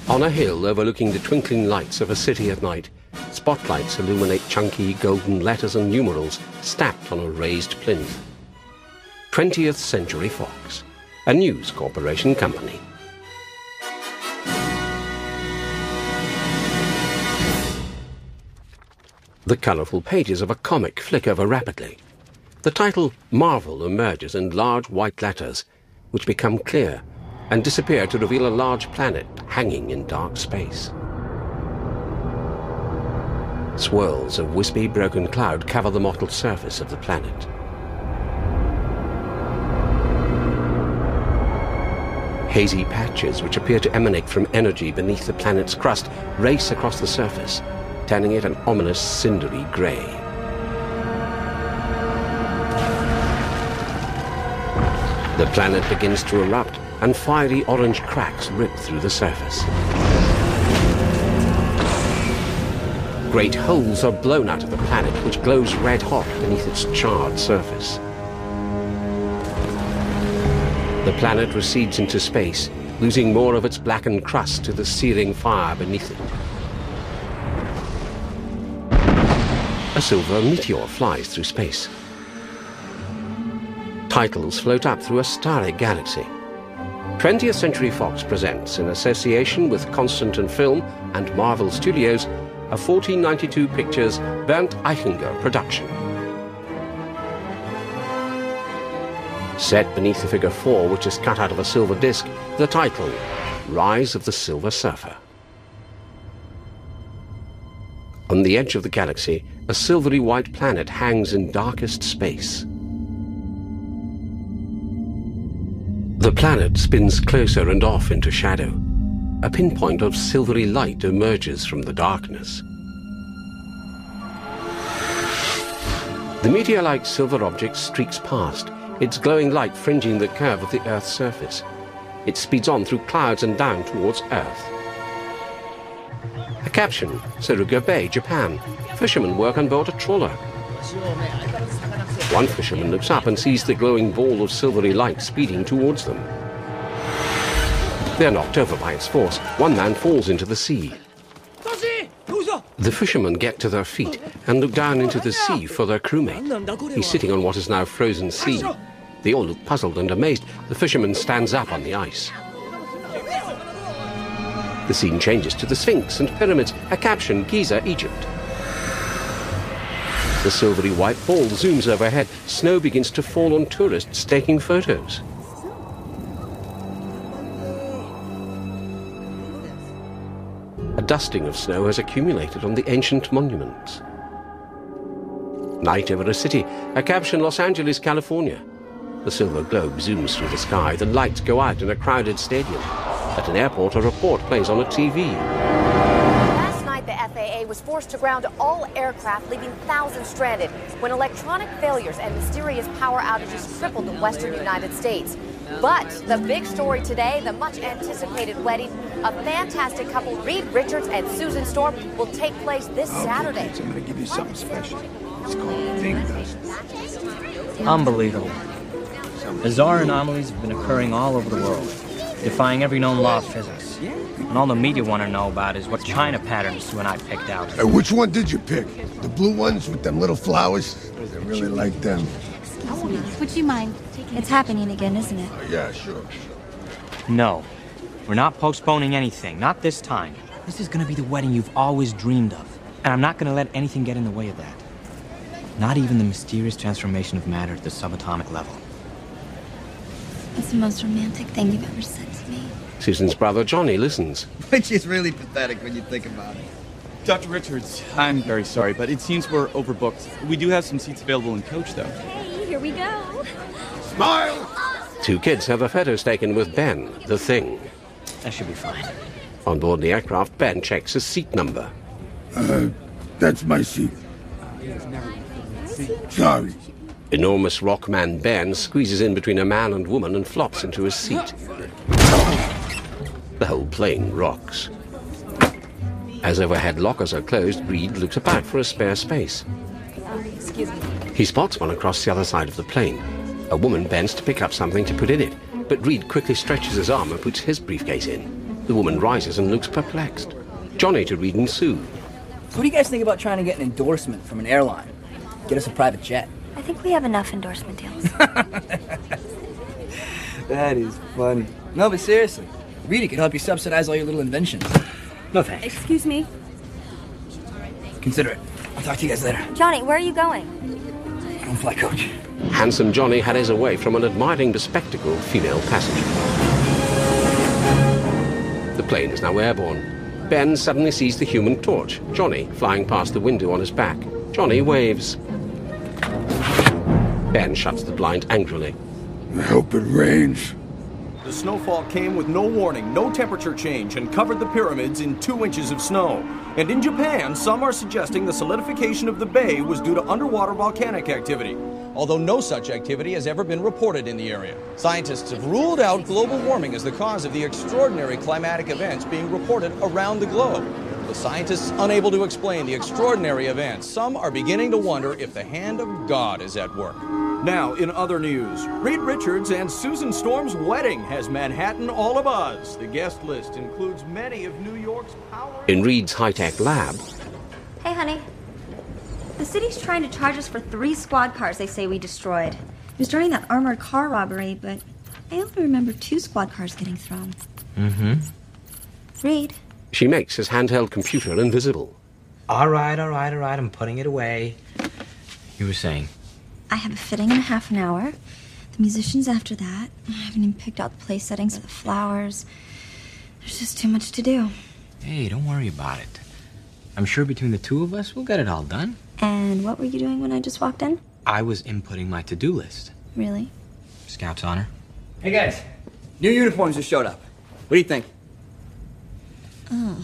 On a hill overlooking the twinkling lights of a city at night, spotlights illuminate chunky golden letters and numerals stacked on a raised plinth. 20th Century Fox, a News Corporation company. The colourful pages of a comic flick over rapidly. The title Marvel emerges in large white letters, which become clear and disappear to reveal a large planet hanging in dark space. Swirls of wispy broken cloud cover the mottled surface of the planet. Hazy patches which appear to emanate from energy beneath the planet's crust race across the surface, turning it an ominous cindery grey. The planet begins to erupt, and fiery orange cracks rip through the surface. Great holes are blown out of the planet, which glows red hot beneath its charred surface. The planet recedes into space, losing more of its blackened crust to the searing fire beneath it. A silver meteor flies through space. Titles float up through a starry galaxy. 20th Century Fox presents, in association with Constant & Film and Marvel Studios, a 1492 Pictures Bernd Eichinger production. Set beneath the figure 4, which is cut out of a silver disc, the title, Rise of the Silver Surfer. On the edge of the galaxy, a silvery white planet hangs in darkest space. The planet spins closer and off into shadow. A pinpoint of silvery light emerges from the darkness. The meteor-like silver object streaks past, its glowing light fringing the curve of the Earth's surface. It speeds on through clouds and down towards Earth. A caption, Suruga Bay, Japan. Fishermen work on board a trawler. One fisherman looks up and sees the glowing ball of silvery light speeding towards them. They are knocked over by its force. One man falls into the sea. The fishermen get to their feet and look down into the sea for their crewmate. He's sitting on what is now frozen sea. They all look puzzled and amazed. The fisherman stands up on the ice. The scene changes to the Sphinx and pyramids, a caption, Giza, Egypt. The silvery white ball zooms overhead. Snow begins to fall on tourists taking photos. A dusting of snow has accumulated on the ancient monuments. Night over a city, a caption, Los Angeles, California. The silver globe zooms through the sky. The lights go out in a crowded stadium. At an airport, a report plays on a TV. Last night, the FAA was forced to ground all aircraft, leaving thousands stranded when electronic failures and mysterious power outages crippled the western United States. But the big story today, the much-anticipated wedding of fantastic couple Reed Richards and Susan Storm will take place this Saturday. Kids, I'm going to give you something special. It's called Big Dust. Unbelievable. Bizarre anomalies have been occurring all over the world, defying every known law of physics. And all the media want to know about is what China patterns Sue and I picked out. Which one did you pick? The blue ones with them little flowers? I really like them. Would you mind? It's happening again, isn't it? Yeah, sure. No, we're not postponing anything, not this time. This is going to be the wedding you've always dreamed of. And I'm not going to let anything get in the way of that. Not even the mysterious transformation of matter at the subatomic level. It's the most romantic thing you've ever said to me. Susan's brother Johnny listens. Which is really pathetic when you think about it. Dr. Richards, I'm very sorry, but it seems we're overbooked. We do have some seats available in coach, though. Hey, here we go. Smile! Two kids have their photos taken with Ben, the Thing. That should be fine. On board the aircraft, Ben checks his seat number. That's my seat. Sorry. Enormous rockman Ben squeezes in between a man and woman and flops into his seat. The whole plane rocks. As overhead lockers are closed, Reed looks about for a spare space. Excuse me. He spots one across the other side of the plane. A woman bends to pick up something to put in it, but Reed quickly stretches his arm and puts his briefcase in. The woman rises and looks perplexed. Johnny to Reed and Sue. So what do you guys think about trying to get an endorsement from an airline? Get us a private jet. I think we have enough endorsement deals. That is funny. No, but seriously, Reed could help you subsidize all your little inventions. No thanks. Excuse me? Consider it. I'll talk to you guys later. Johnny, where are you going? On flight coach. Handsome Johnny hurries away from an admiring bespectacled female passenger. The plane is now airborne. Ben suddenly sees the Human Torch, Johnny flying past the window on his back. Johnny waves. Ben shuts the blind angrily. I hope it rains. The snowfall came with no warning, no temperature change, and covered the pyramids in 2 inches of snow. And in Japan, some are suggesting the solidification of the bay was due to underwater volcanic activity, although no such activity has ever been reported in the area. Scientists have ruled out global warming as the cause of the extraordinary climatic events being reported around the globe. With scientists unable to explain the extraordinary events, some are beginning to wonder if the hand of God is at work. Now, in other news, Reed Richards and Susan Storm's wedding has Manhattan all abuzz. The guest list includes many of New York's power... In Reed's high-tech lab... Hey, honey. The city's trying to charge us for 3 squad cars they say we destroyed. It was during that armored car robbery, but I only remember 2 squad cars getting thrown. Mm-hmm. Reed. She makes his handheld computer invisible. All right, I'm putting it away. You were saying? I have a fitting in a half an hour. The musicians after that. I haven't even picked out the place settings for the flowers. There's just too much to do. Hey, don't worry about it. I'm sure between the 2 of us, we'll get it all done. And what were you doing when I just walked in? I was inputting my to-do list. Really? Scout's honor. Hey, guys. New uniforms just showed up. What do you think? Oh.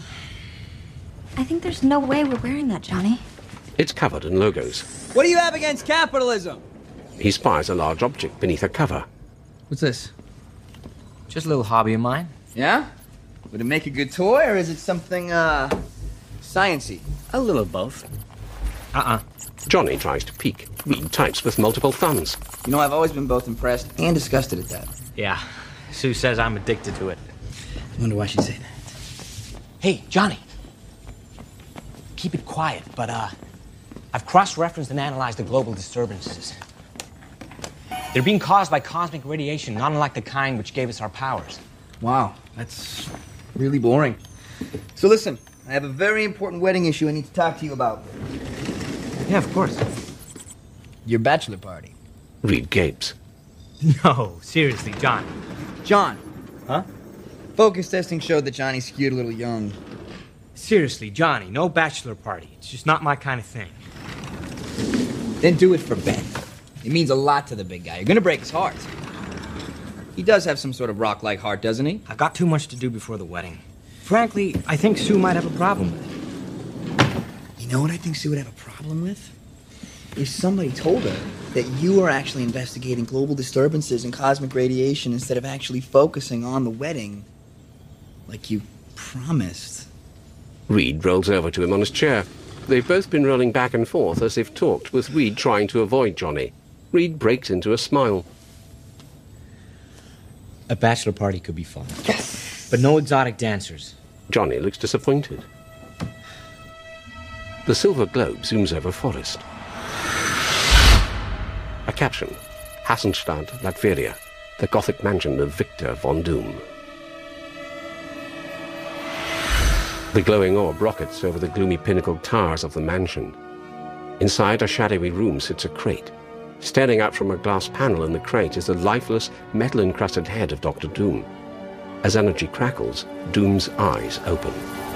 I think there's no way we're wearing that, Johnny. It's covered in logos. What do you have against capitalism? He spies a large object beneath a cover. What's this? Just a little hobby of mine. Yeah? Would it make a good toy, or is it something, science-y? A little of both. Johnny tries to peek. Reed types with multiple thumbs. You know, I've always been both impressed and disgusted at that. Yeah. Sue says I'm addicted to it. I wonder why she'd say that. Hey, Johnny. Keep it quiet, but, I've cross-referenced and analyzed the global disturbances. They're being caused by cosmic radiation, not unlike the kind which gave us our powers. Wow, that's really boring. So listen, I have a very important wedding issue I need to talk to you about. Yeah, of course. Your bachelor party. Reed gapes. No, seriously, John. John. Huh? Focus testing showed that Johnny skewed a little young. Seriously, Johnny, no bachelor party. It's just not my kind of thing. Then do it for Ben. It means a lot to the big guy. You're gonna break his heart. He does have some sort of rock-like heart, doesn't he? I've got too much to do before the wedding. Frankly, I think Sue might have a problem with it. You know what I think Sue would have a problem with? If somebody told her that you are actually investigating global disturbances and cosmic radiation instead of actually focusing on the wedding, like you promised. Reed rolls over to him on his chair. They've both been rolling back and forth as if talked, with Reed trying to avoid Johnny. Reed breaks into a smile. A bachelor party could be fun. Yes! But no exotic dancers. Johnny looks disappointed. The silver globe zooms over forest. A caption. Hassenstadt, Latveria. The Gothic mansion of Victor von Doom. The glowing orb rockets over the gloomy pinnacled towers of the mansion. Inside a shadowy room sits a crate. Staring out from a glass panel in the crate is the lifeless, metal-encrusted head of Dr. Doom. As energy crackles, Doom's eyes open.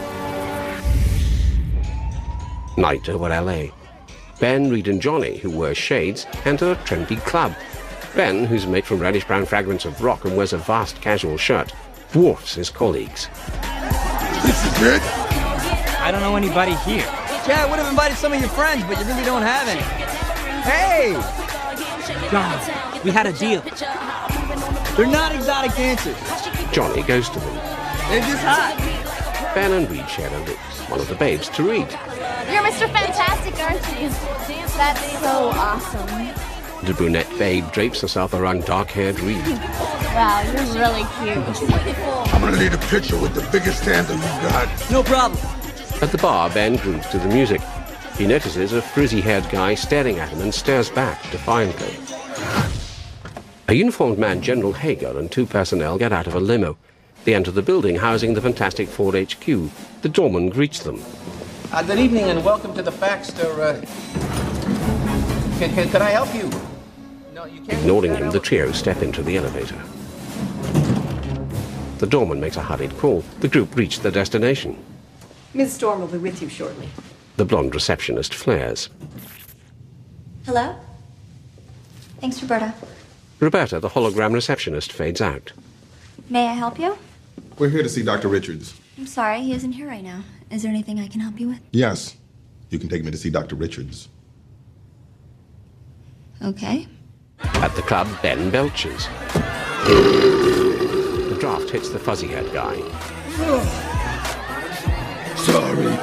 Night over L.A. Ben, Reed and Johnny, who wear shades, enter a trendy club. Ben, who's made from reddish-brown fragments of rock and wears a vast casual shirt, dwarfs his colleagues. This is it? I don't know anybody here. Yeah, I would have invited some of your friends, but you really don't have any. Hey! John, we had a deal. They're not exotic dancers. Johnny goes to them. They're just hot. Ben and Reed share their looks. One of the babes to Reed. You're Mr. Fantastic, aren't you? That's so awesome. The brunette babe drapes herself around dark-haired Reed. Wow, you're really cute. I'm gonna need a picture with the biggest handle you got. No problem. At the bar, Ben grooves to the music. He notices a frizzy-haired guy staring at him and stares back defiantly. A uniformed man, General Hager, and 2 personnel get out of a limo. They enter the building housing the Fantastic Four HQ. The doorman greets them. Good evening and welcome to the Baxter. Can I help you? No, you can't. Ignoring him, the trio step into the elevator. The doorman makes a hurried call. The group reach their destination. Ms. Storm will be with you shortly. The blonde receptionist flares. Hello? Thanks, Roberta. Roberta, the hologram receptionist, fades out. May I help you? We're here to see Dr. Richards. I'm sorry, he isn't here right now. Is there anything I can help you with? Yes. You can take me to see Dr. Richards. Okay. At the club, Ben belches. The draft hits the fuzzy-haired guy. Sorry.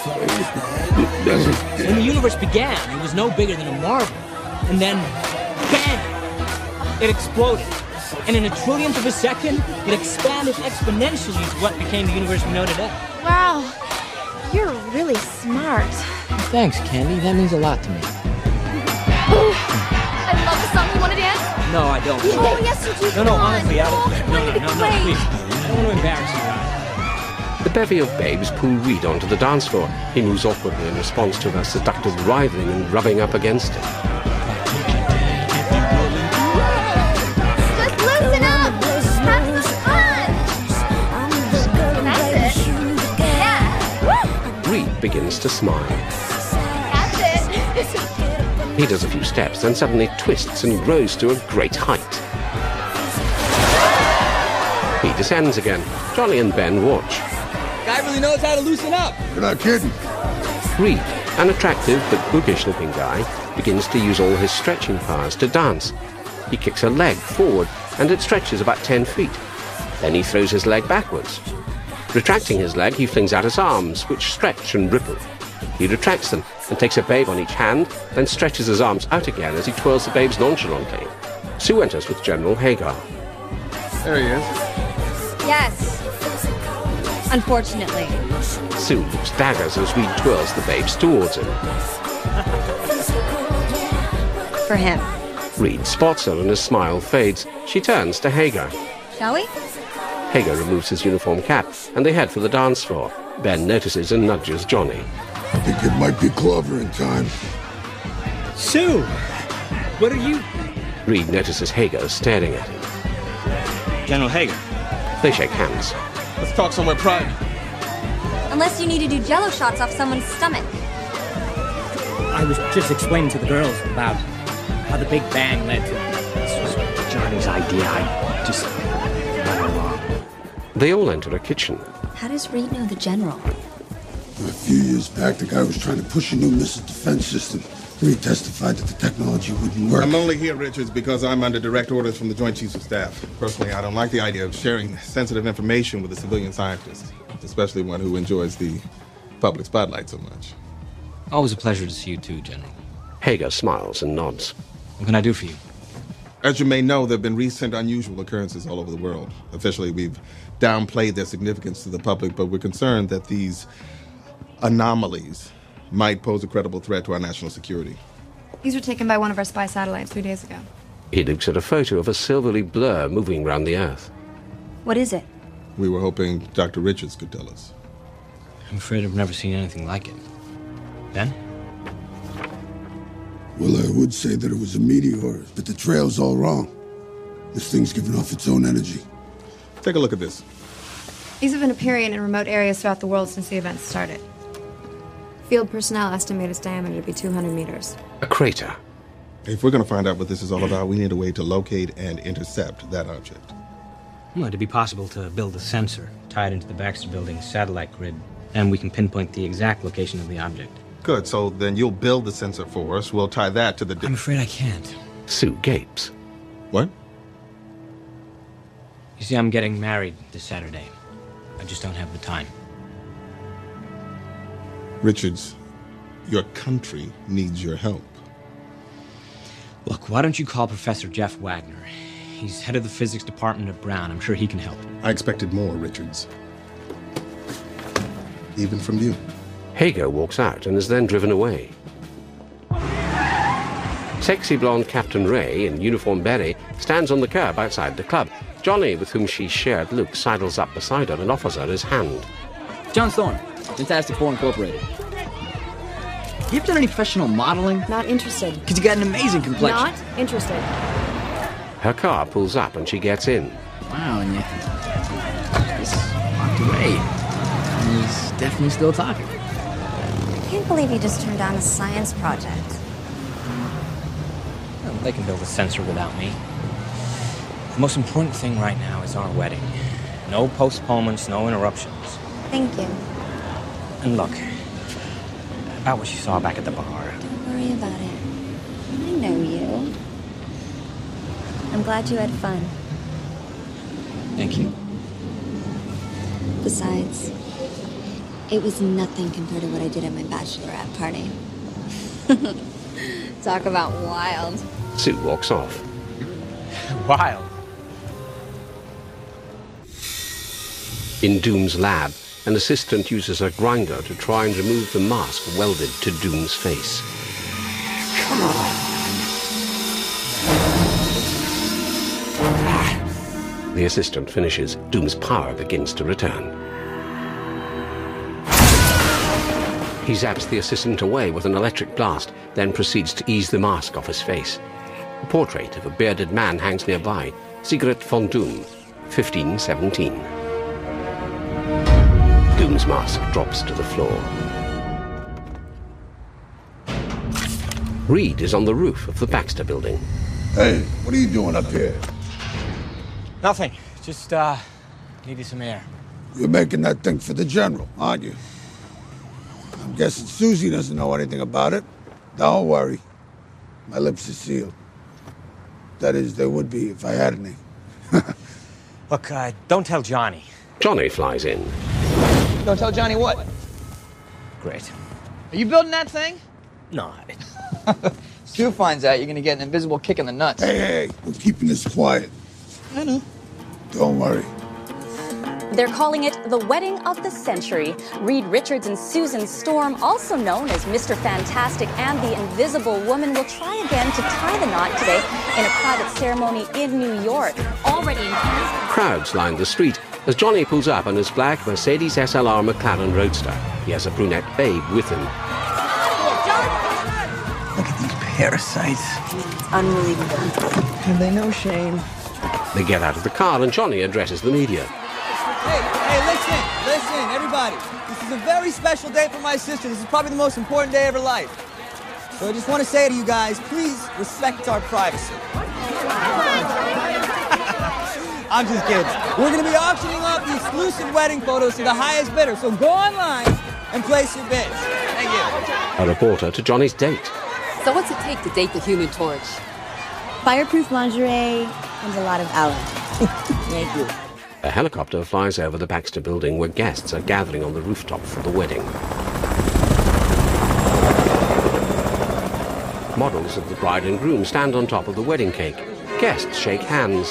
When the universe began, it was no bigger than a marble. And then, bang! It exploded. And in a trillionth of a second, it expanded exponentially to what became the universe we know today. Wow, you're really smart. Thanks, Candy. That means a lot to me. I love the song. You want to dance? No, I don't. Oh, yes, you do. No, Come on. honestly, I don't. Play, No, play. please. I don't want to embarrass you, right? The bevy of babes pull Reed onto the dance floor. He moves awkwardly in response to their seductive writhing and rubbing up against it. Just loosen up. Have some fun. That's it. Yeah. Woo. Reed begins to smile. That's it. He does a few steps, then suddenly twists and grows to a great height. He descends again. Johnny and Ben watch. Guy really knows how to loosen up. You're not kidding. Reed, an attractive but bookish-looking guy, begins to use all his stretching powers to dance. He kicks a leg forward, and it stretches about 10 feet. Then he throws his leg backwards. Retracting his leg, he flings out his arms, which stretch and ripple. He retracts them and takes a babe on each hand, then stretches his arms out again as he twirls the babes nonchalantly. Sue enters with General Hagar. There he is. Yes. Unfortunately. Sue looks daggers as Reed twirls the babes towards him. For him. Reed spots her and his smile fades. She turns to Hagar. Shall we? Hagar removes his uniform cap and they head for the dance floor. Ben notices and nudges Johnny. I think it might be Clover in time. Sue! What are you... Reed notices Hagar staring at him. General Hager. They shake hands. Let's talk somewhere private. Unless you need to do jello shots off someone's stomach. I was just explaining to the girls about how the Big Bang led to... This was Johnny's idea. I just went along. They all enter a kitchen. How does Reed know the general? A few years back, the guy was trying to push a new missile defense system. He testified that the technology wouldn't work. I'm only here, Richards, because I'm under direct orders from the Joint Chiefs of Staff. Personally, I don't like the idea of sharing sensitive information with a civilian scientist, especially one who enjoys the public spotlight so much. Always a pleasure to see you too, General. Hagar smiles and nods. What can I do for you? As you may know, there have been recent unusual occurrences all over the world. Officially, we've downplayed their significance to the public, but we're concerned that these anomalies might pose a credible threat to our national security. These were taken by one of our spy satellites 3 days ago. He looks at a photo of a silvery blur moving around the Earth. What is it? We were hoping Dr. Richards could tell us. I'm afraid I've never seen anything like it. Ben? Well, I would say that it was a meteor, but the trail's all wrong. This thing's giving off its own energy. Take a look at this. These have been appearing in remote areas throughout the world since the event started. Field personnel estimate its diameter to be 200 meters. A crater. If we're going to find out what this is all about, we need a way to locate and intercept that object. Well, it'd be possible to build a sensor, tie it into the Baxter Building's satellite grid, and we can pinpoint the exact location of the object. Good, so then you'll build the sensor for us. We'll tie that to the... I'm afraid I can't. Sue gapes. What? You see, I'm getting married this Saturday. I just don't have the time. Richards, your country needs your help. Look, why don't you call Professor Jeff Wagner? He's head of the physics department at Brown. I'm sure he can help. I expected more, Richards. Even from you. Hager walks out and is then driven away. Sexy blonde Captain Ray in uniform beret stands on the curb outside the club. Johnny, with whom she shared look, sidles up beside her and offers her his hand. John Thorne, Fantastic Four Incorporated. You ever done any professional modeling? Not interested. Because you got an amazing complexion. Not interested. Her car pulls up and she gets in. Wow, and you just walked away. He's definitely still talking. I can't believe you just turned down a science project. Well, they can build a sensor without me. The most important thing right now is our wedding. No postponements, no interruptions. Thank you. And look, about what you saw back at the bar. Don't worry about it. I know you. I'm glad you had fun. Thank you. Besides, it was nothing compared to what I did at my bachelorette party. Talk about wild. Sue walks off. Wild. In Doom's lab, an assistant uses a grinder to try and remove the mask welded to Doom's face. Come on. The assistant finishes. Doom's power begins to return. He zaps the assistant away with an electric blast, then proceeds to ease the mask off his face. A portrait of a bearded man hangs nearby. Sigrid von Doom, 1517. Doom's mask drops to the floor. Reed is on the roof of the Baxter building. Hey, what are you doing up here? Nothing. Just, needed some air. You're making that thing for the general, aren't you? I'm guessing Susie doesn't know anything about it. Don't worry. My lips are sealed. That is, they would be if I had any. Look, don't tell Johnny. Johnny flies in. Don't tell Johnny what? Great. Are you building that thing? No. Sue finds out, you're gonna get an invisible kick in the nuts. Hey, we're keeping this quiet. I know. Don't worry. They're calling it the wedding of the century. Reed Richards and Susan Storm, also known as Mr. Fantastic and the Invisible Woman, will try again to tie the knot today in a private ceremony in New York. Already in Crowds line the street as Johnny pulls up on his black Mercedes SLR McLaren Roadster. He has a brunette babe with him. Look at these parasites. It's unbelievable. Have they no shame? They get out of the car and Johnny addresses the media. Hey, listen, everybody. This is a very special day for my sister. This is probably the most important day of her life. So I just want to say to you guys, please respect our privacy. I'm just kidding. We're going to be auctioning off the exclusive wedding photos to the highest bidder. So go online and place your bids. Thank you. A reporter to Johnny's date. So what's it take to date the Human Torch? Fireproof lingerie and a lot of Allen. Thank you. A helicopter flies over the Baxter building where guests are gathering on the rooftop for the wedding. Models of the bride and groom stand on top of the wedding cake. Guests shake hands.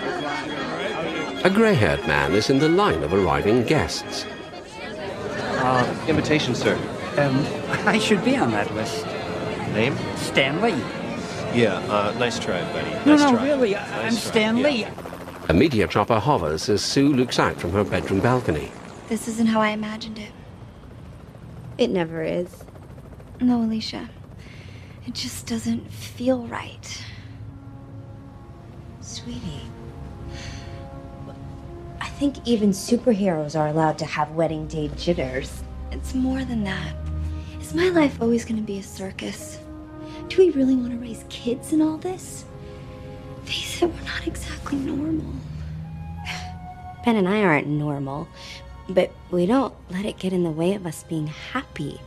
A grey-haired man is in the line of arriving guests. Invitation, sir. I should be on that list. Name? Stan Lee. Yeah, nice try, buddy. No, Nice try. really, Nice I'm try. Stan Yeah. Lee. A media chopper hovers as Sue looks out from her bedroom balcony. This isn't how I imagined it. It never is. No, Alicia. It just doesn't feel right. Sweetie, I think even superheroes are allowed to have wedding day jitters. It's more than that. Is my life always going to be a circus? Do we really want to raise kids in all this? Face it, we're not exactly normal. Ben and I aren't normal, but we don't let it get in the way of us being happy.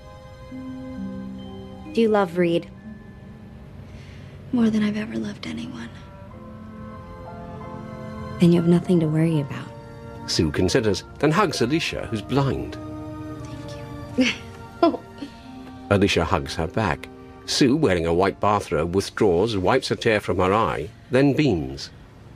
Do you love Reed? More than I've ever loved anyone. Then you have nothing to worry about. Sue considers, then hugs Alicia, who's blind. Thank you. Alicia hugs her back. Sue, wearing a white bathrobe, withdraws, wipes a tear from her eye, then beams.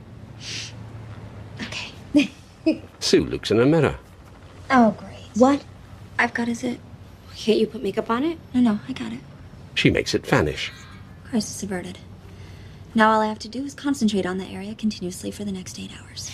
Okay. Sue looks in a mirror. Oh, great. What? I've got is it? Can't you put makeup on it? No, I got it. She makes it vanish. Crisis averted. Now all I have to do is concentrate on the area continuously for the next 8 hours.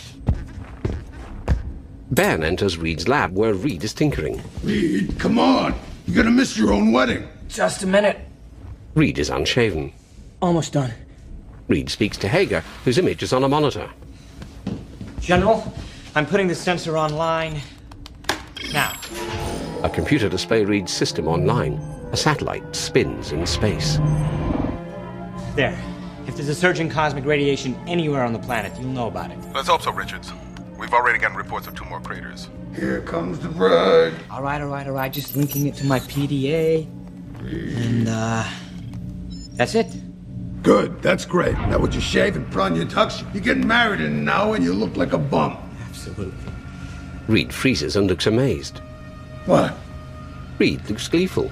Ben enters Reed's lab where Reed is tinkering. Reed, come on. You're gonna miss your own wedding. Just a minute. Reed is unshaven. Almost done. Reed speaks to Hager, whose image is on a monitor. General, I'm putting the sensor online now. A computer display reads system online. A satellite spins in space. There. If there's a surge in cosmic radiation anywhere on the planet, you'll know about it. Let's hope so, Richards. We've already gotten reports of 2 more craters. Here comes the bride. All right. Just linking it to my PDA. And, that's it. Good, that's great. Now would you shave and put on your tux? You're getting married in an hour and you look like a bum. Absolutely. Reed freezes and looks amazed. What? Reed looks gleeful.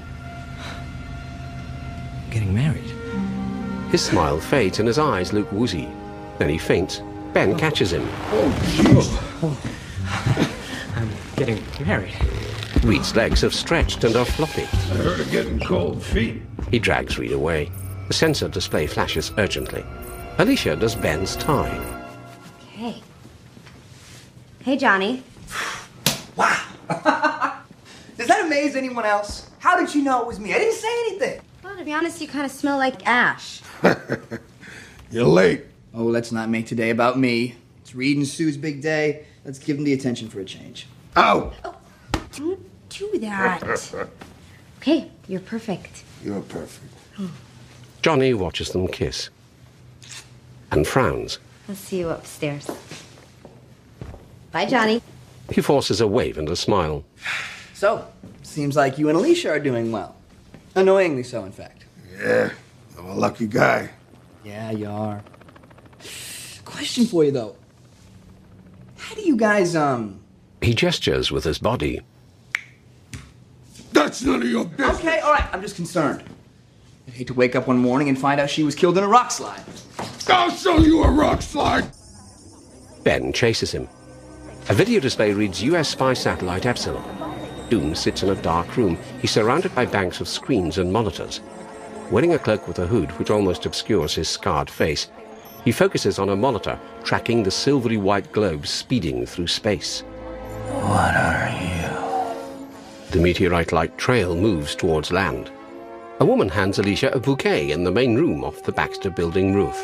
Getting married. His smile fades and his eyes look woozy. Then he faints. Ben catches him. Oh, jeez. I'm getting married. Reed's legs have stretched and are floppy. I heard of getting cold feet. He drags Reed away. The sensor display flashes urgently. Alicia does Ben's tie. Okay. Hey, Johnny. Wow. Does that amaze anyone else? How did you know it was me? I didn't say anything. Well, to be honest, you kind of smell like ash. You're late. Oh, let's not make today about me. It's Reed and Sue's big day. Let's give them the attention for a change. Ow! Oh, don't do that. Okay, you're perfect. You're perfect. Johnny watches them kiss. And frowns. I'll see you upstairs. Bye, Johnny. He forces a wave and a smile. So, seems like you and Alicia are doing well. Annoyingly so, in fact. Yeah, I'm a lucky guy. Yeah, you are. Question for you, though. How do you guys, He gestures with his body. That's none of your business. Okay, all right, I'm just concerned. I'd hate to wake up one morning and find out she was killed in a rock slide. I'll show you a rock slide. Ben chases him. A video display reads US spy satellite Epsilon. Doom sits in a dark room. He's surrounded by banks of screens and monitors. Wearing a cloak with a hood which almost obscures his scarred face, he focuses on a monitor, tracking the silvery white globe speeding through space. What are you? The meteorite-like trail moves towards land. A woman hands Alicia a bouquet in the main room off the Baxter Building roof.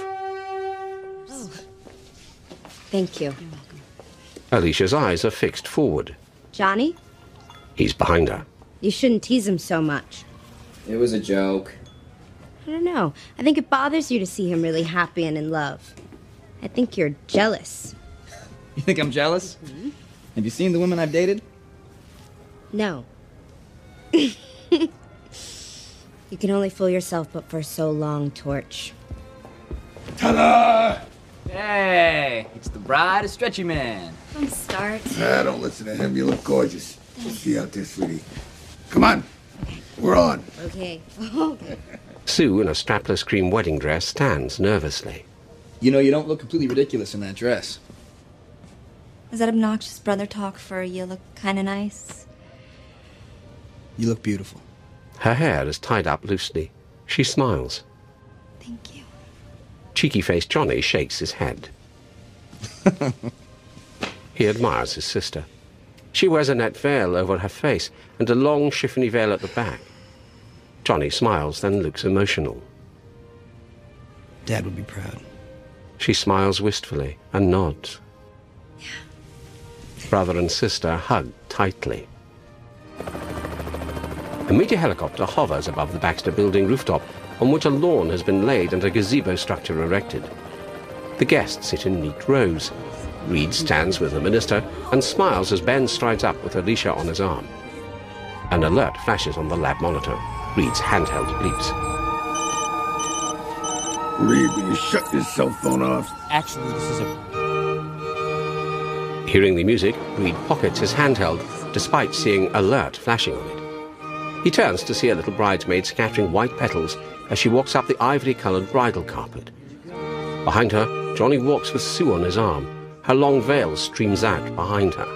Thank you. Alicia's eyes are fixed forward. Johnny, He's behind her. you shouldn't tease him so much. It was a joke. I don't know. I think it bothers you to see him really happy and in love. I think you're jealous. You think I'm jealous? Mm-hmm. Have you seen the women I've dated? No. You can only fool yourself but for so long, Torch. Ta-da! Hey, it's the bride of Stretchy Man. Don't start. Nah, don't listen to him. You look gorgeous. We'll see you out there, sweetie. Come on. We're on. Okay. Okay. Sue, in a strapless cream wedding dress, stands nervously. You know, you don't look completely ridiculous in that dress. Is that obnoxious brother talk for you look kind of nice? You look beautiful. Her hair is tied up loosely. She smiles. Thank you. Cheeky-faced Johnny shakes his head. He admires his sister. She wears a net veil over her face and a long chiffony veil at the back. Johnny smiles, then looks emotional. Dad would be proud. She smiles wistfully and nods. Yeah. Brother and sister hug tightly. A meteor helicopter hovers above the Baxter Building rooftop, on which a lawn has been laid and a gazebo structure erected. The guests sit in neat rows. Reed stands with the minister and smiles as Ben strides up with Alicia on his arm. An alert flashes on the lab monitor. Reed's handheld bleeps. Reed, will you shut your cell phone off? Actually, this is a... Hearing the music, Reed pockets his handheld, despite seeing alert flashing on it. He turns to see a little bridesmaid scattering white petals as she walks up the ivory-coloured bridal carpet. Behind her, Johnny walks with Sue on his arm. Her long veil streams out behind her.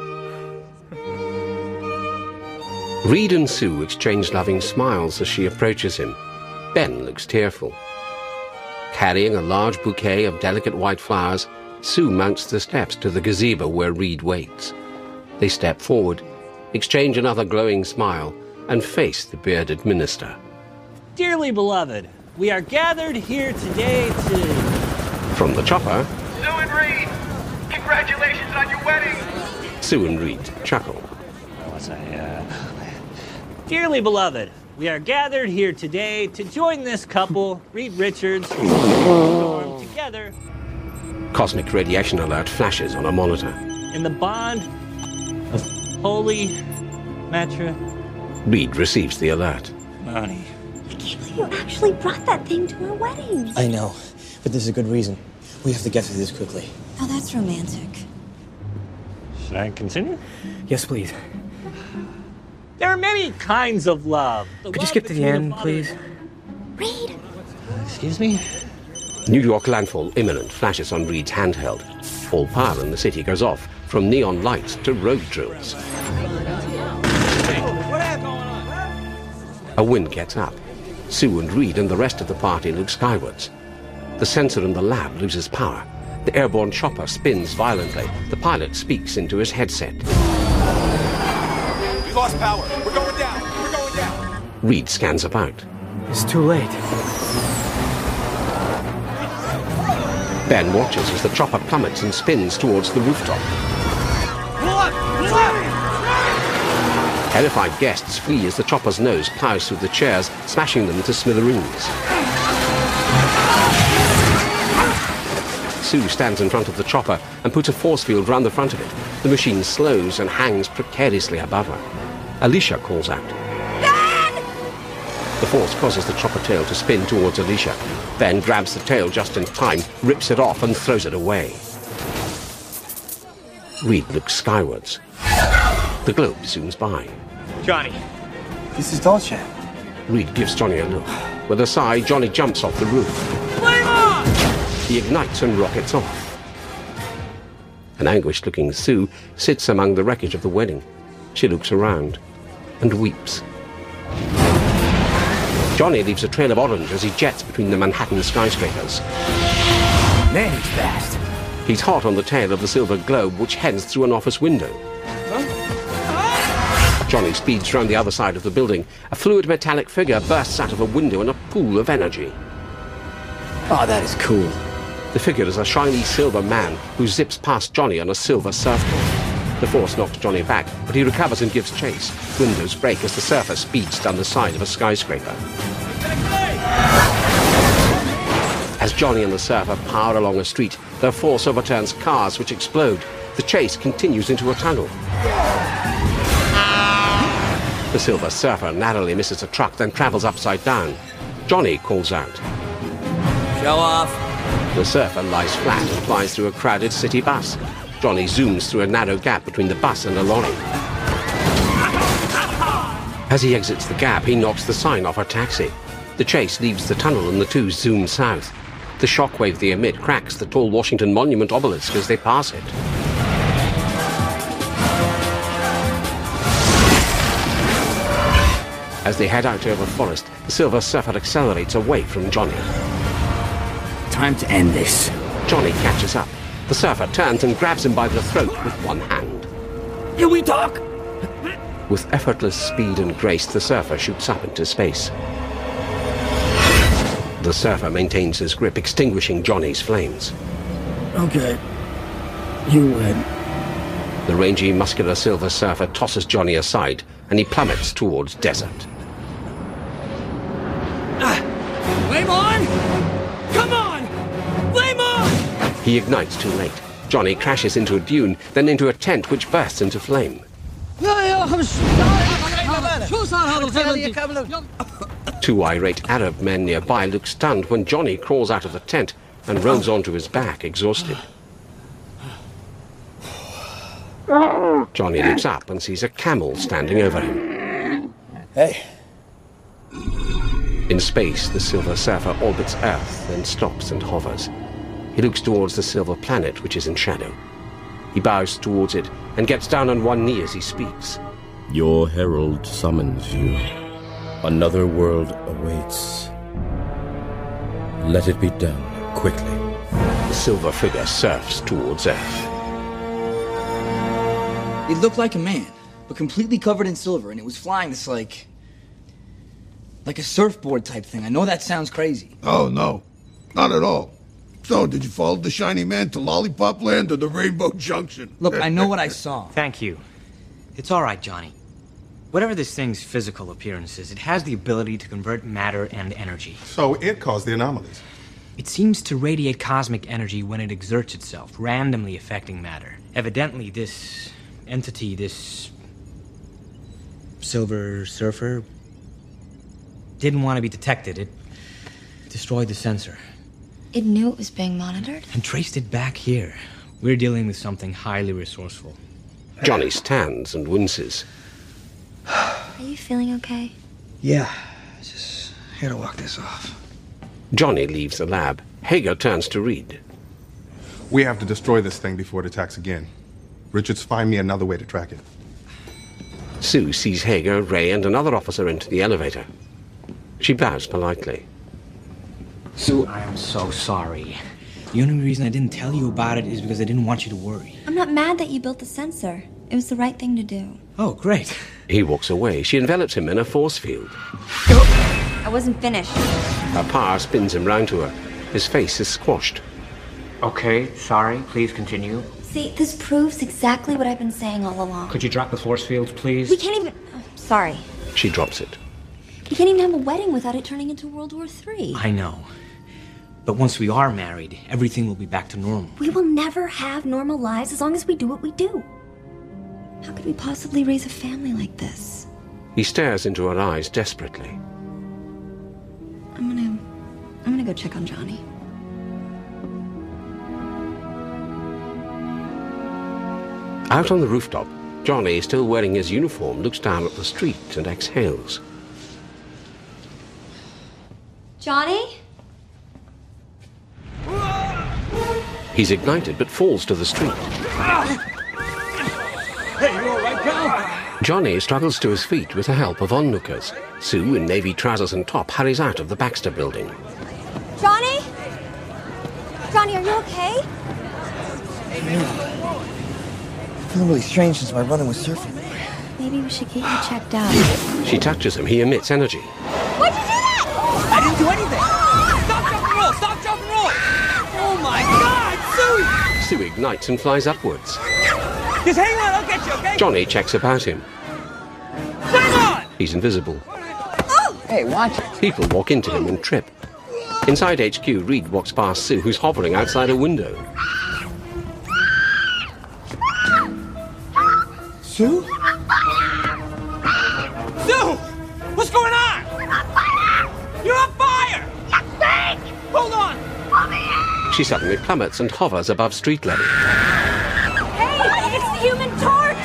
Reed and Sue exchange loving smiles as she approaches him. Ben looks tearful. Carrying a large bouquet of delicate white flowers, Sue mounts the steps to the gazebo where Reed waits. They step forward, exchange another glowing smile, and face the bearded minister. Dearly beloved, we are gathered here today to... From the chopper, Sue and Reed, congratulations on your wedding! Sue and Reed chuckle. Dearly beloved, we are gathered here today to join this couple, Reed Richards, Storm, together Cosmic radiation alert flashes on a monitor. in the bond of holy matrimony. Reed receives the alert. Money. I can't believe you actually brought that thing to our wedding. I know, but there's a good reason. We have to get through this quickly. Oh, that's romantic. Should I continue? Yes, please. There are many kinds of love. Could you skip to the end, please? Reed! Excuse me? New York landfall imminent flashes on Reed's handheld. All power in the city goes off, from neon lights to road drills. A wind gets up. Sue and Reed and the rest of the party look skywards. The sensor in the lab loses power. The airborne chopper spins violently. The pilot speaks into his headset. We lost power. We're going down. We're going down. Reed scans about. It's too late. Ben watches as the chopper plummets and spins towards the rooftop. Terrified guests flee as the chopper's nose plows through the chairs, smashing them to smithereens. Sue stands in front of the chopper and puts a force field round the front of it. The machine slows and hangs precariously above her. Alicia calls out. Ben! The force causes the chopper tail to spin towards Alicia. Ben grabs the tail just in time, rips it off and throws it away. Reed looks skywards. The globe zooms by. Johnny. This is Dolce. Reed gives Johnny a look. With a sigh, Johnny jumps off the roof. Flame on! He ignites and rockets off. An anguished-looking Sue sits among the wreckage of the wedding. She looks around and weeps. Johnny leaves a trail of orange as he jets between the Manhattan skyscrapers. Man, he's fast. He's hot on the tail of the silver globe, which heads through an office window. Johnny speeds round the other side of the building. A fluid metallic figure bursts out of a window in a pool of energy. Oh, that is cool. The figure is a shiny silver man who zips past Johnny on a silver surfboard. The force knocks Johnny back, but he recovers and gives chase. Windows break as the surfer speeds down the side of a skyscraper. As Johnny and the surfer power along a street, their force overturns cars which explode. The chase continues into a tunnel. The silver surfer narrowly misses a truck, then travels upside down. Johnny calls out. Show off. The surfer lies flat and flies through a crowded city bus. Johnny zooms through a narrow gap between the bus and a lorry. As he exits the gap, he knocks the sign off a taxi. The chase leaves the tunnel and the two zoom south. The shockwave they emit cracks the tall Washington Monument obelisk as they pass it. As they head out over forest, the silver surfer accelerates away from Johnny. Time to end this. Johnny catches up. The surfer turns and grabs him by the throat with one hand. Can we talk? With effortless speed and grace, the surfer shoots up into space. The surfer maintains his grip, extinguishing Johnny's flames. Okay. You win. The rangy, muscular silver surfer tosses Johnny aside, and he plummets towards desert. Flame on! Come on! Flame on! He ignites too late. Johnny crashes into a dune, then into a tent which bursts into flame. Two irate Arab men nearby look stunned when Johnny crawls out of the tent and rolls onto his back, exhausted. Johnny looks up and sees a camel standing over him. Hey. In space, the Silver Surfer orbits Earth, then stops and hovers. He looks towards the silver planet, which is in shadow. He bows towards it and gets down on one knee as he speaks. Your herald summons you. Another world awaits. Let it be done quickly. The silver figure surfs towards Earth. It looked like a man, but completely covered in silver, and it was flying this, like a surfboard type thing. I know that sounds crazy. Oh, no. Not at all. So, did you follow the shiny man to Lollipop Land or the Rainbow Junction? Look, I know what I saw. Thank you. It's all right, Johnny. Whatever this thing's physical appearance is, it has the ability to convert matter and energy. So it caused the anomalies. It seems to radiate cosmic energy when it exerts itself, randomly affecting matter. Evidently, this entity, this Silver Surfer, didn't want to be detected. It destroyed the sensor. It knew it was being monitored? And traced it back here. We're dealing with something highly resourceful. Johnny stands and winces. Are you feeling okay? Yeah, just here to walk this off. Johnny leaves the lab. Hager turns to Reed. We have to destroy this thing before it attacks again. Richards, find me another way to track it. Sue sees Hager, Ray, and another officer into the elevator. She bows politely. Sue, I am so sorry. The only reason I didn't tell you about it is because I didn't want you to worry. I'm not mad that you built the sensor. It was the right thing to do. Oh, great. He walks away. She envelops him in a force field. I wasn't finished. Her power spins him round to her. His face is squashed. Okay, sorry. Please continue. See, this proves exactly what I've been saying all along. Could you drop the force field, please? We can't even... sorry. She drops it. We can't even have a wedding without it turning into World War III. I know. But once we are married, everything will be back to normal. We will never have normal lives as long as we do what we do. How could we possibly raise a family like this? He stares into her eyes desperately. I'm gonna go check on Johnny. Out on the rooftop, Johnny, still wearing his uniform, looks down at the street and exhales. Johnny? He's ignited but falls to the street. Hey, you all right, pal? Johnny struggles to his feet with the help of onlookers. Sue, in navy trousers and top, hurries out of the Baxter building. Johnny? Johnny, are you okay? I feel really strange since my run-in with surfing. Maybe we should get you checked out. She touches him. He emits energy. Why'd you do that? I didn't do anything. Stop, jump, and roll! Stop, jump, and roll! Oh my God, Sue! Sue ignites and flies upwards. Just hang on, I'll get you, okay? Johnny checks about him. Hang on! He's invisible. Hey, watch it. People walk into him and trip. Inside HQ, Reed walks past Sue, who's hovering outside a window. Sue? Sue! What's going on? You're on fire! You're on fire! You stink! Hold on! Pull me in! She suddenly plummets and hovers above street level. Hey, it's the Human Torch!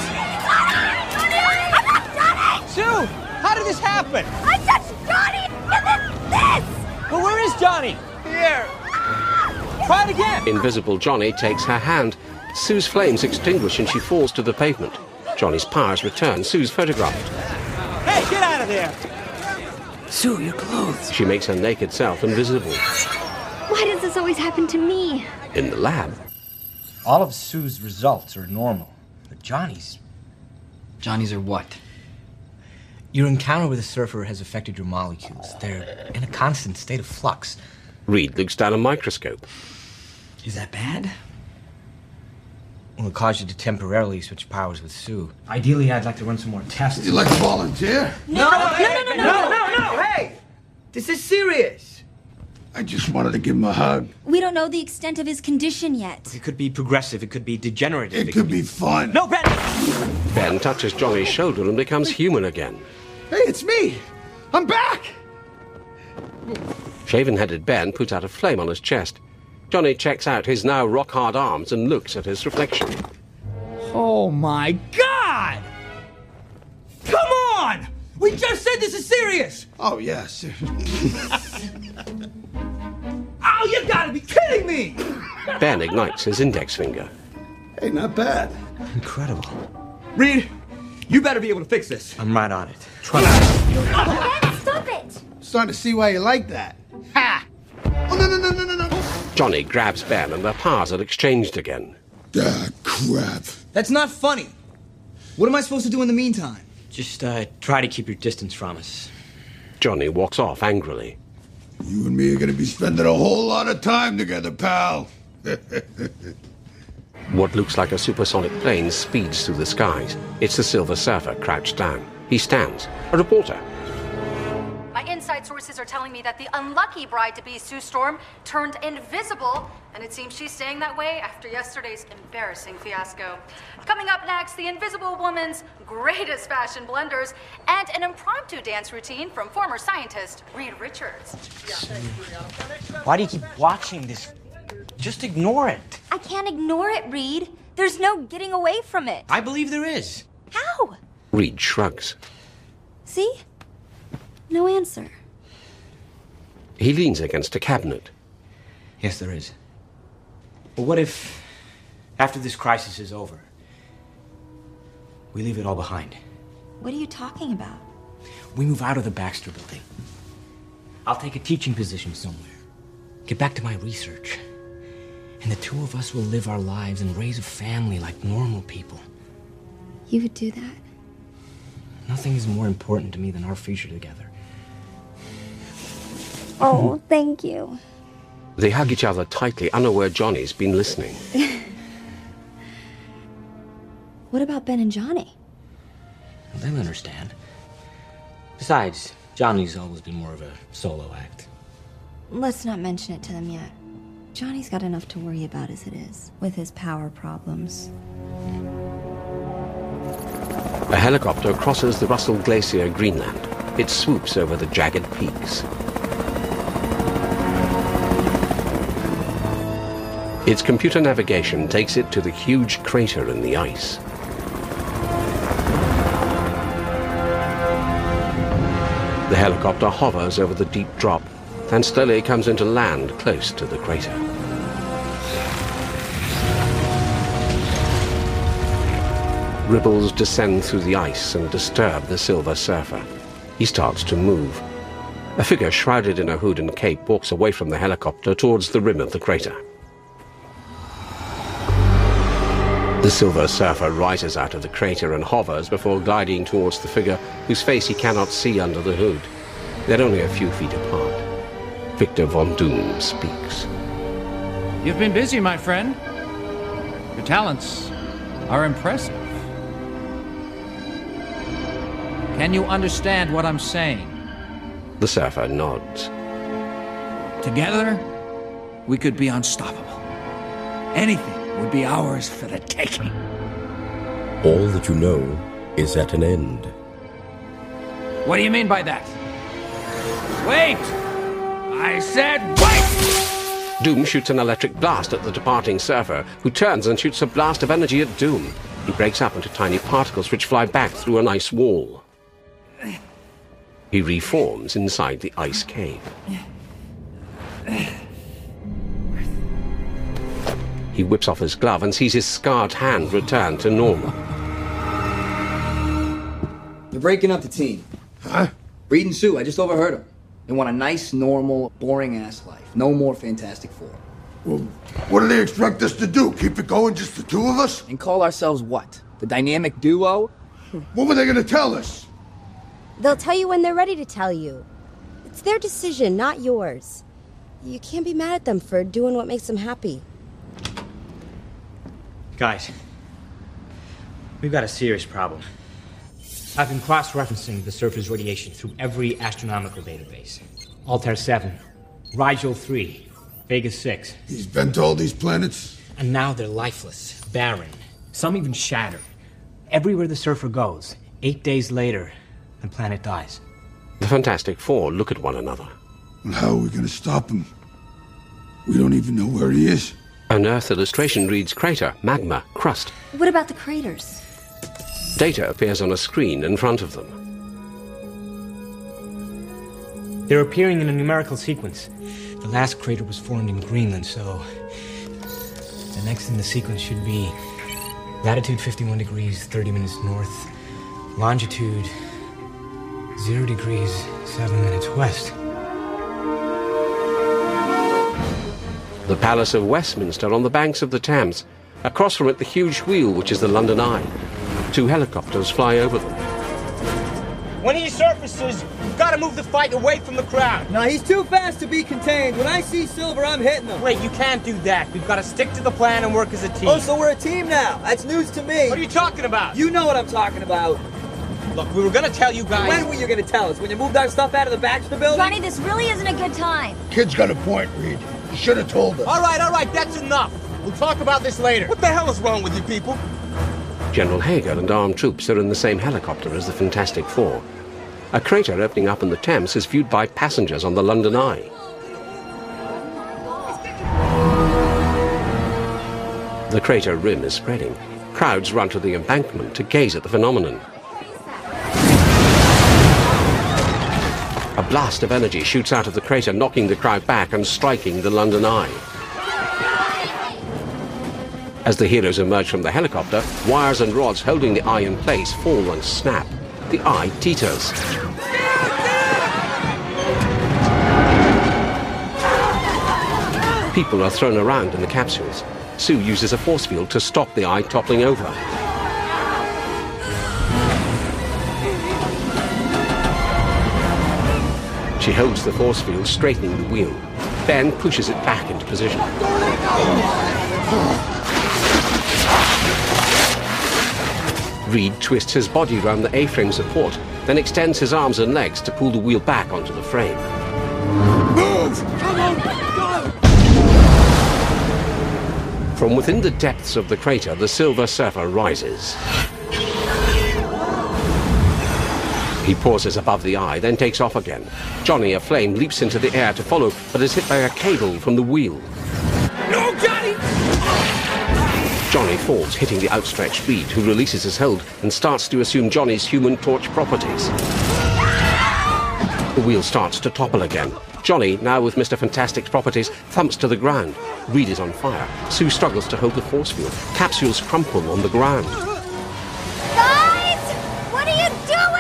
I got Johnny! Sue! How did this happen? I touched Johnny! And then this! Well, where is Johnny? Here. Try it again. Invisible Johnny takes her hand. Sue's flames extinguish and she falls to the pavement. Johnny's powers return. Sue's photographed. Hey, get out of there! Sue, your clothes. She makes her naked self invisible. Why does this always happen to me? In the lab, All of Sue's results are normal, but Johnny's... Johnny's are what? Your encounter with a surfer has affected your molecules. They're in a constant state of flux. Reed looks down a microscope. Is that bad? Well, it caused you to temporarily switch powers with Sue. Ideally, I'd like to run some more tests. You like to volunteer? No! Hey! This is serious! I just wanted to give him a hug. We don't know the extent of his condition yet. It could be progressive, it could be degenerative. It could be fun. No, Ben! Ben touches Johnny's shoulder and becomes human again. Hey, it's me. I'm back. Shaven-headed Ben puts out a flame on his chest. Johnny checks out his now rock-hard arms and looks at his reflection. Oh my God! Come on! We just said this is serious! Oh, yes. Oh, you gotta be kidding me! Ben ignites his index finger. Hey, not bad. Incredible. Reed, you better be able to fix this. I'm right on it. Ben, stop it! Starting to see why you like that. Ha! Oh, no. Johnny grabs Ben and their powers are exchanged again. Ah, crap. That's not funny. What am I supposed to do in the meantime? Just try to keep your distance from us. Johnny walks off angrily. You and me are going to be spending a whole lot of time together, pal. What looks like a supersonic plane speeds through the skies. It's the Silver Surfer crouched down. He stands. A reporter. My inside sources are telling me that the unlucky bride-to-be Sue Storm turned invisible, and it seems she's staying that way after yesterday's embarrassing fiasco. Coming up next, the Invisible Woman's greatest fashion blunders and an impromptu dance routine from former scientist Reed Richards. Why do you keep watching this? Just ignore it. I can't ignore it, Reed. There's no getting away from it. I believe there is. How? Reed shrugs. See? No answer. He leans against a cabinet. Yes, there is. But what if, after this crisis is over, we leave it all behind? What are you talking about? We move out of the Baxter building. I'll take a teaching position somewhere. Get back to my research. And the two of us will live our lives and raise a family like normal people. You would do that? Nothing is more important to me than our future together. Oh, thank you. They hug each other tightly, unaware Johnny's been listening. What about Ben and Johnny? They'll understand. Besides, Johnny's always been more of a solo act. Let's not mention it to them yet. Johnny's got enough to worry about as it is, with his power problems. A helicopter crosses the Russell Glacier, Greenland. It swoops over the jagged peaks. Its computer navigation takes it to the huge crater in the ice. The helicopter hovers over the deep drop and slowly comes into land close to the crater. Ripples descend through the ice and disturb the Silver Surfer. He starts to move. A figure shrouded in a hood and cape walks away from the helicopter towards the rim of the crater. The Silver Surfer rises out of the crater and hovers before gliding towards the figure whose face he cannot see under the hood. They're only a few feet apart. Victor Von Doom speaks. You've been busy, my friend. Your talents are impressive. Can you understand what I'm saying? The Surfer nods. Together, we could be unstoppable. Anything would be ours for the taking. All that you know is at an end. What do you mean by that? Wait! I said wait! Doom shoots an electric blast at the departing Surfer, who turns and shoots a blast of energy at Doom. He breaks up into tiny particles which fly back through an ice wall. He reforms inside the ice cave. He whips off his glove and sees his scarred hand return to normal. They're breaking up the team. Huh? Reed and Sue, I just overheard them. They want a nice, normal, boring-ass life. No more Fantastic Four. Well, what do they expect us to do? Keep it going, just the two of us? And call ourselves what? The dynamic duo? What were they going to tell us? They'll tell you when they're ready to tell you. It's their decision, not yours. You can't be mad at them for doing what makes them happy. Guys, we've got a serious problem. I've been cross-referencing the surface radiation through every astronomical database. Altair 7, Rigel 3, Vega 6. He's been to all these planets? And now they're lifeless, barren, some even shattered. Everywhere the Surfer goes, 8 days later, the planet dies. The Fantastic Four look at one another. Well, how are we going to stop him? We don't even know where he is. An Earth illustration reads crater, magma, crust. What about the craters? Data appears on a screen in front of them. They're appearing in a numerical sequence. The last crater was formed in Greenland, so the next in the sequence should be latitude 51 degrees, 30 minutes north, longitude 0 degrees, 7 minutes west. The Palace of Westminster on the banks of the Thames. Across from it, the huge wheel, which is the London Eye. 2 helicopters fly over them. When he surfaces, you've got to move the fight away from the crowd. No, he's too fast to be contained. When I see Silver, I'm hitting him. Wait, you can't do that. We've got to stick to the plan and work as a team. Oh, so we're a team now. That's news to me. What are you talking about? You know what I'm talking about. Look, we were going to tell you guys... When were you going to tell us? When you moved our stuff out of the Baxter building? Johnny, this really isn't a good time. Kid's got a point, Reed. You should have told us. All right, that's enough. We'll talk about this later. What the hell is wrong with you people? General Hager and armed troops are in the same helicopter as the Fantastic Four. A crater opening up in the Thames is viewed by passengers on the London Eye. The crater rim is spreading. Crowds run to the embankment to gaze at the phenomenon. A blast of energy shoots out of the crater, knocking the crowd back and striking the London Eye. As the heroes emerge from the helicopter, wires and rods holding the eye in place fall and snap. The eye teeters. People are thrown around in the capsules. Sue uses a force field to stop the eye toppling over. She holds the force field, straightening the wheel. Ben pushes it back into position. Reed twists his body around the A-frame support, then extends his arms and legs to pull the wheel back onto the frame. Move! Come on! Go! From within the depths of the crater, the Silver Surfer rises. He pauses above the eye, then takes off again. Johnny, aflame, leaps into the air to follow, but is hit by a cable from the wheel. No, Johnny! Johnny falls, hitting the outstretched Reed, who releases his hold and starts to assume Johnny's Human Torch properties. The wheel starts to topple again. Johnny, now with Mr. Fantastic's properties, thumps to the ground. Reed is on fire. Sue struggles to hold the force field. Capsules crumple on the ground. Guys! What are you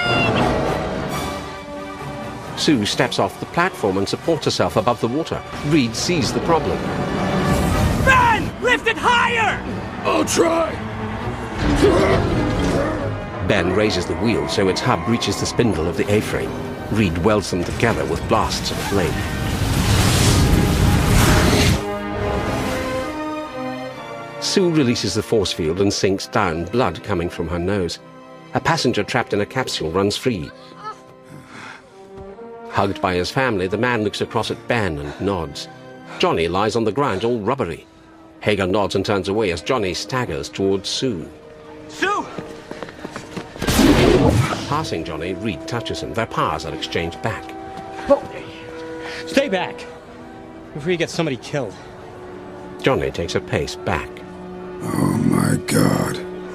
doing? Sue steps off the platform and supports herself above the water. Reed sees the problem. Ben! Lift it higher! I'll try. Ben raises the wheel so its hub reaches the spindle of the A-frame. Reed welds them together with blasts of flame. Sue releases the force field and sinks down, blood coming from her nose. A passenger trapped in a capsule runs free. Hugged by his family, the man looks across at Ben and nods. Johnny lies on the ground, all rubbery. Hager nods and turns away as Johnny staggers towards Sue. Sue! Passing Johnny, Reed touches him. Their powers are exchanged back. Oh. Stay back before you get somebody killed. Johnny takes a pace back. Oh, my God.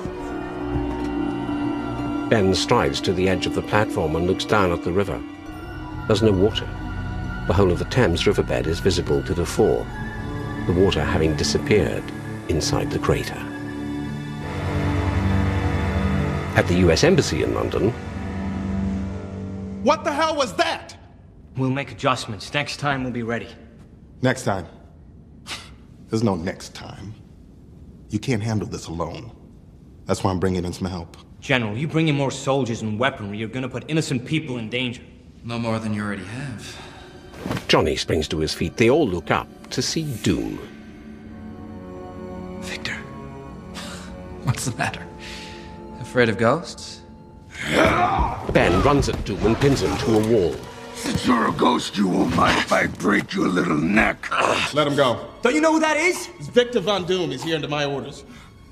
Ben strides to the edge of the platform and looks down at the river. There's no water. The whole of the Thames riverbed is visible to the fore, the water having disappeared inside the crater. At the US Embassy in London... What the hell was that? We'll make adjustments. Next time we'll be ready. Next time? There's no next time. You can't handle this alone. That's why I'm bringing in some help. General, you bring in more soldiers and weaponry, you're gonna put innocent people in danger. No more than you already have. Johnny springs to his feet. They all look up to see Doom. Victor, what's the matter? Afraid of ghosts? Ben runs at Doom and pins him to a wall. Since you're a ghost, you won't mind if I break your little neck. Let him go. Don't you know who that is? It's Victor Von Doom. He's here under my orders.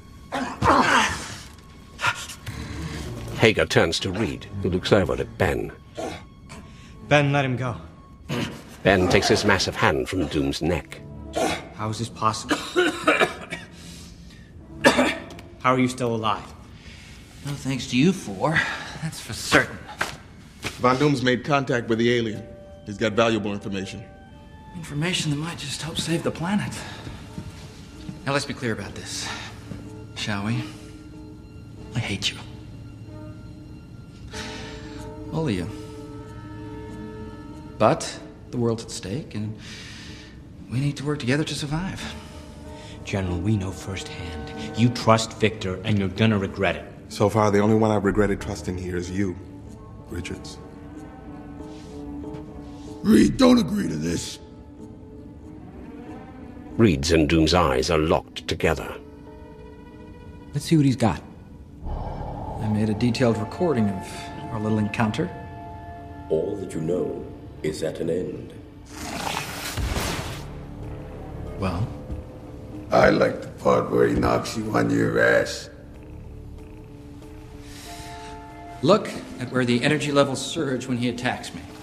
Hager turns to Reed, who looks over at Ben. Ben, let him go. Ben takes his massive hand from Doom's neck. How is this possible? How are you still alive? No thanks to you four. That's for certain. Von Doom's made contact with the alien. He's got valuable information. Information that might just help save the planet. Now let's be clear about this, shall we? I hate you. All of you. But the world's at stake, and we need to work together to survive. General, we know firsthand. You trust Victor, and you're gonna regret it. So far, the only one I've regretted trusting here is you, Richards. Reed, don't agree to this. Reed's and Doom's eyes are locked together. Let's see what he's got. I made a detailed recording of our little encounter. All that you know is at an end. Well? I like the part where he knocks you on your ass. Look at where the energy levels surge when he attacks me.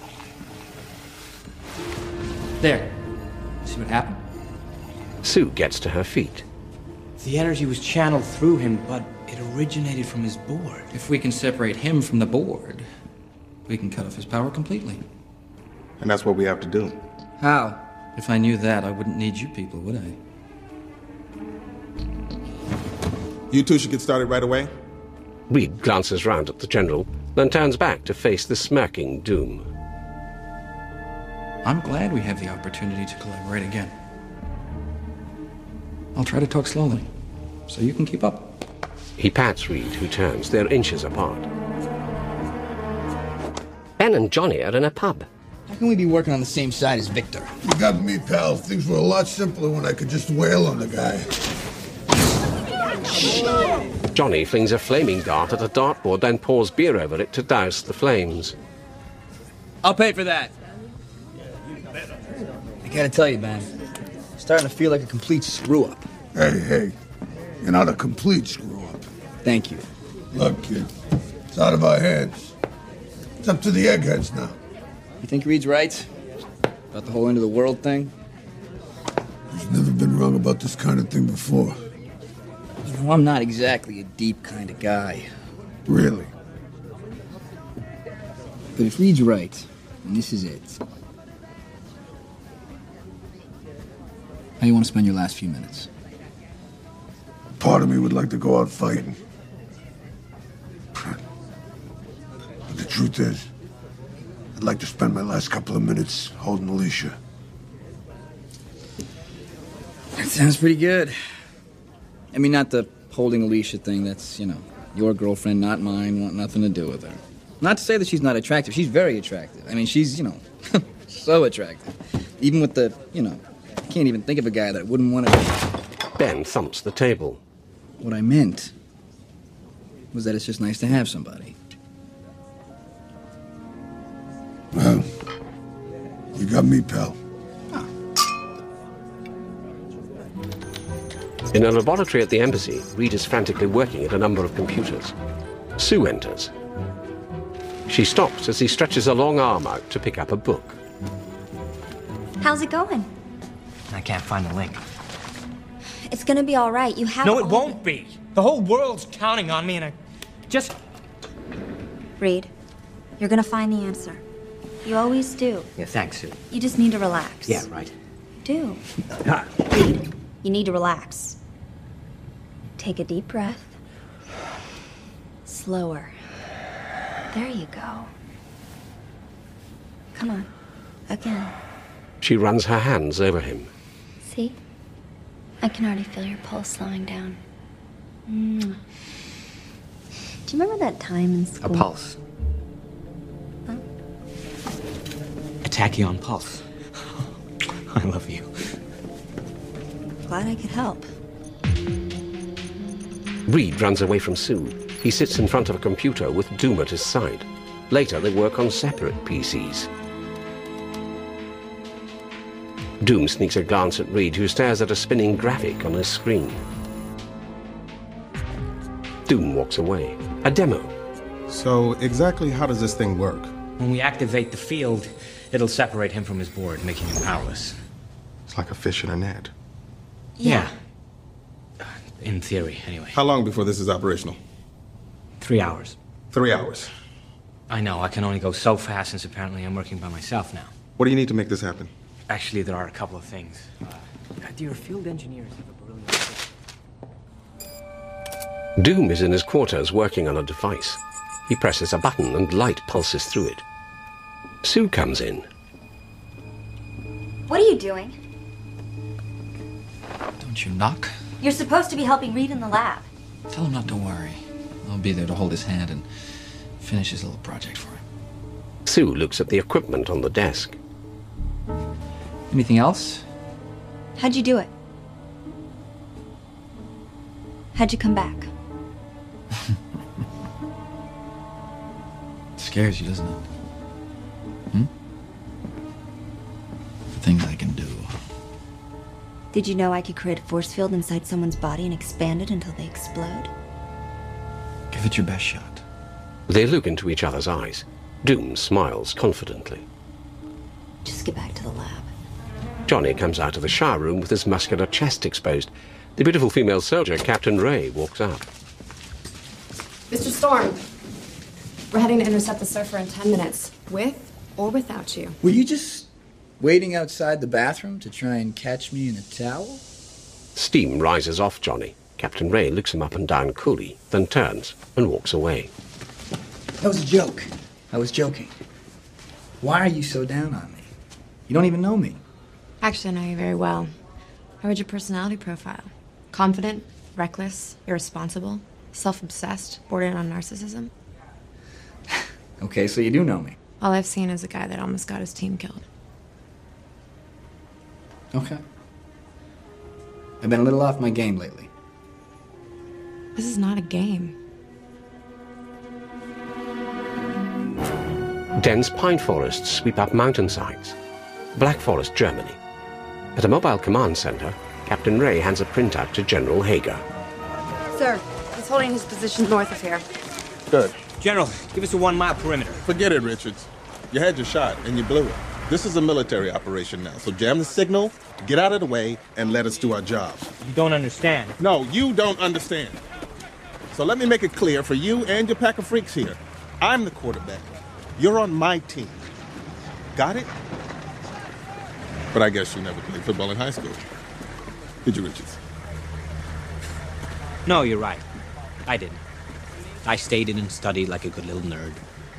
There. See what happened? Sue gets to her feet. The energy was channeled through him, but it originated from his board. If we can separate him from the board, we can cut off his power completely. And that's what we have to do. How? If I knew that, I wouldn't need you people, would I? You two should get started right away. Reed glances round at the General, then turns back to face the smirking Doom. I'm glad we have the opportunity to collaborate again. I'll try to talk slowly, so you can keep up. He pats Reed, who turns. They're inches apart. Ben and Johnny are in a pub. How can we be working on the same side as Victor? You got me, pal. Things were a lot simpler when I could just wail on the guy. Johnny flings a flaming dart at a dartboard, then pours beer over it to douse the flames. I'll pay for that. I gotta tell you, man, starting to feel like a complete screw-up. Hey, you're not a complete screw-up. Thank you. Look, kid, it's out of our hands. It's up to the eggheads now. You think Reed's right? About the whole end of the world thing? He's never been wrong about this kind of thing before. You know, I'm not exactly a deep kind of guy. Really? But if Reed's right, and this is it, how do you want to spend your last few minutes? Part of me would like to go out fighting. But the truth is, I'd like to spend my last couple of minutes holding Alicia. That sounds pretty good. I mean, not the holding Alicia thing. That's, your girlfriend, not mine, want nothing to do with her. Not to say that she's not attractive. She's very attractive. I mean, she's, so attractive. Even with the, I can't even think of a guy that wouldn't want to... Ben thumps the table. What I meant was that it's just nice to have somebody. Well, you got me, pal. In a laboratory at the embassy, Reed is frantically working at a number of computers. Sue enters. She stops as he stretches a long arm out to pick up a book. How's it going? I can't find the link. It's gonna be all right. You have No, it won't be. The whole world's counting on me, and I just... Reed, you're gonna find the answer. You always do. Yeah, thanks, Sue. You just need to relax. Yeah, right. You do. Reed, you need to relax. Take a deep breath. Slower. There you go. Come on. Again. She runs her hands over him. See? I can already feel your pulse slowing down. Do you remember that time in school? A pulse. Huh? A tachyon pulse. I love you. Glad I could help. Reed runs away from Sue. He sits in front of a computer with Doom at his side. Later, they work on separate PCs. Doom sneaks a glance at Reed, who stares at a spinning graphic on his screen. Doom walks away. A demo. So, exactly how does this thing work? When we activate the field, it'll separate him from his board, making him powerless. It's like a fish in a net. Yeah. In theory, anyway. How long before this is operational? 3 hours. 3 hours. I know, I can only go so fast since apparently I'm working by myself now. What do you need to make this happen? Actually, there are a couple of things. Dear field engineers have a brilliant... Doom is in his quarters working on a device. He presses a button and light pulses through it. Sue comes in. What are you doing? Don't you knock? You're supposed to be helping Reed in the lab. Tell him not to worry. I'll be there to hold his hand and finish his little project for him. Sue looks at the equipment on the desk. Anything else? How'd you do it? How'd you come back? It scares you, doesn't it? The things I can do. Did you know I could create a force field inside someone's body and expand it until they explode? Give it your best shot. They look into each other's eyes. Doom smiles confidently. Just get back to the lab. Johnny comes out of the shower room with his muscular chest exposed. The beautiful female soldier, Captain Ray, walks out. Mr. Storm, we're heading to intercept the surfer in 10 minutes, with or without you. Were you just waiting outside the bathroom to try and catch me in a towel? Steam rises off Johnny. Captain Ray looks him up and down coolly, then turns and walks away. That was a joke. I was joking. Why are you so down on me? You don't even know me. Actually, I know you very well. I read your personality profile. Confident, reckless, irresponsible, self-obsessed, bordering on narcissism. Okay, so you do know me. All I've seen is a guy that almost got his team killed. Okay. I've been a little off my game lately. This is not a game. Dense pine forests sweep up mountainsides. Black Forest, Germany. At a mobile command center, Captain Ray hands a printout to General Hager. Sir, he's holding his position north of here. Good. General, give us a 1 mile perimeter. Forget it, Richards. You had your shot, and you blew it. This is a military operation now, so jam the signal, get out of the way, and let us do our job. You don't understand. No, you don't understand. So let me make it clear for you and your pack of freaks here. I'm the quarterback. You're on my team. Got it? But I guess you never played football in high school. Did you, Richards? No, you're right. I didn't. I stayed in and studied like a good little nerd.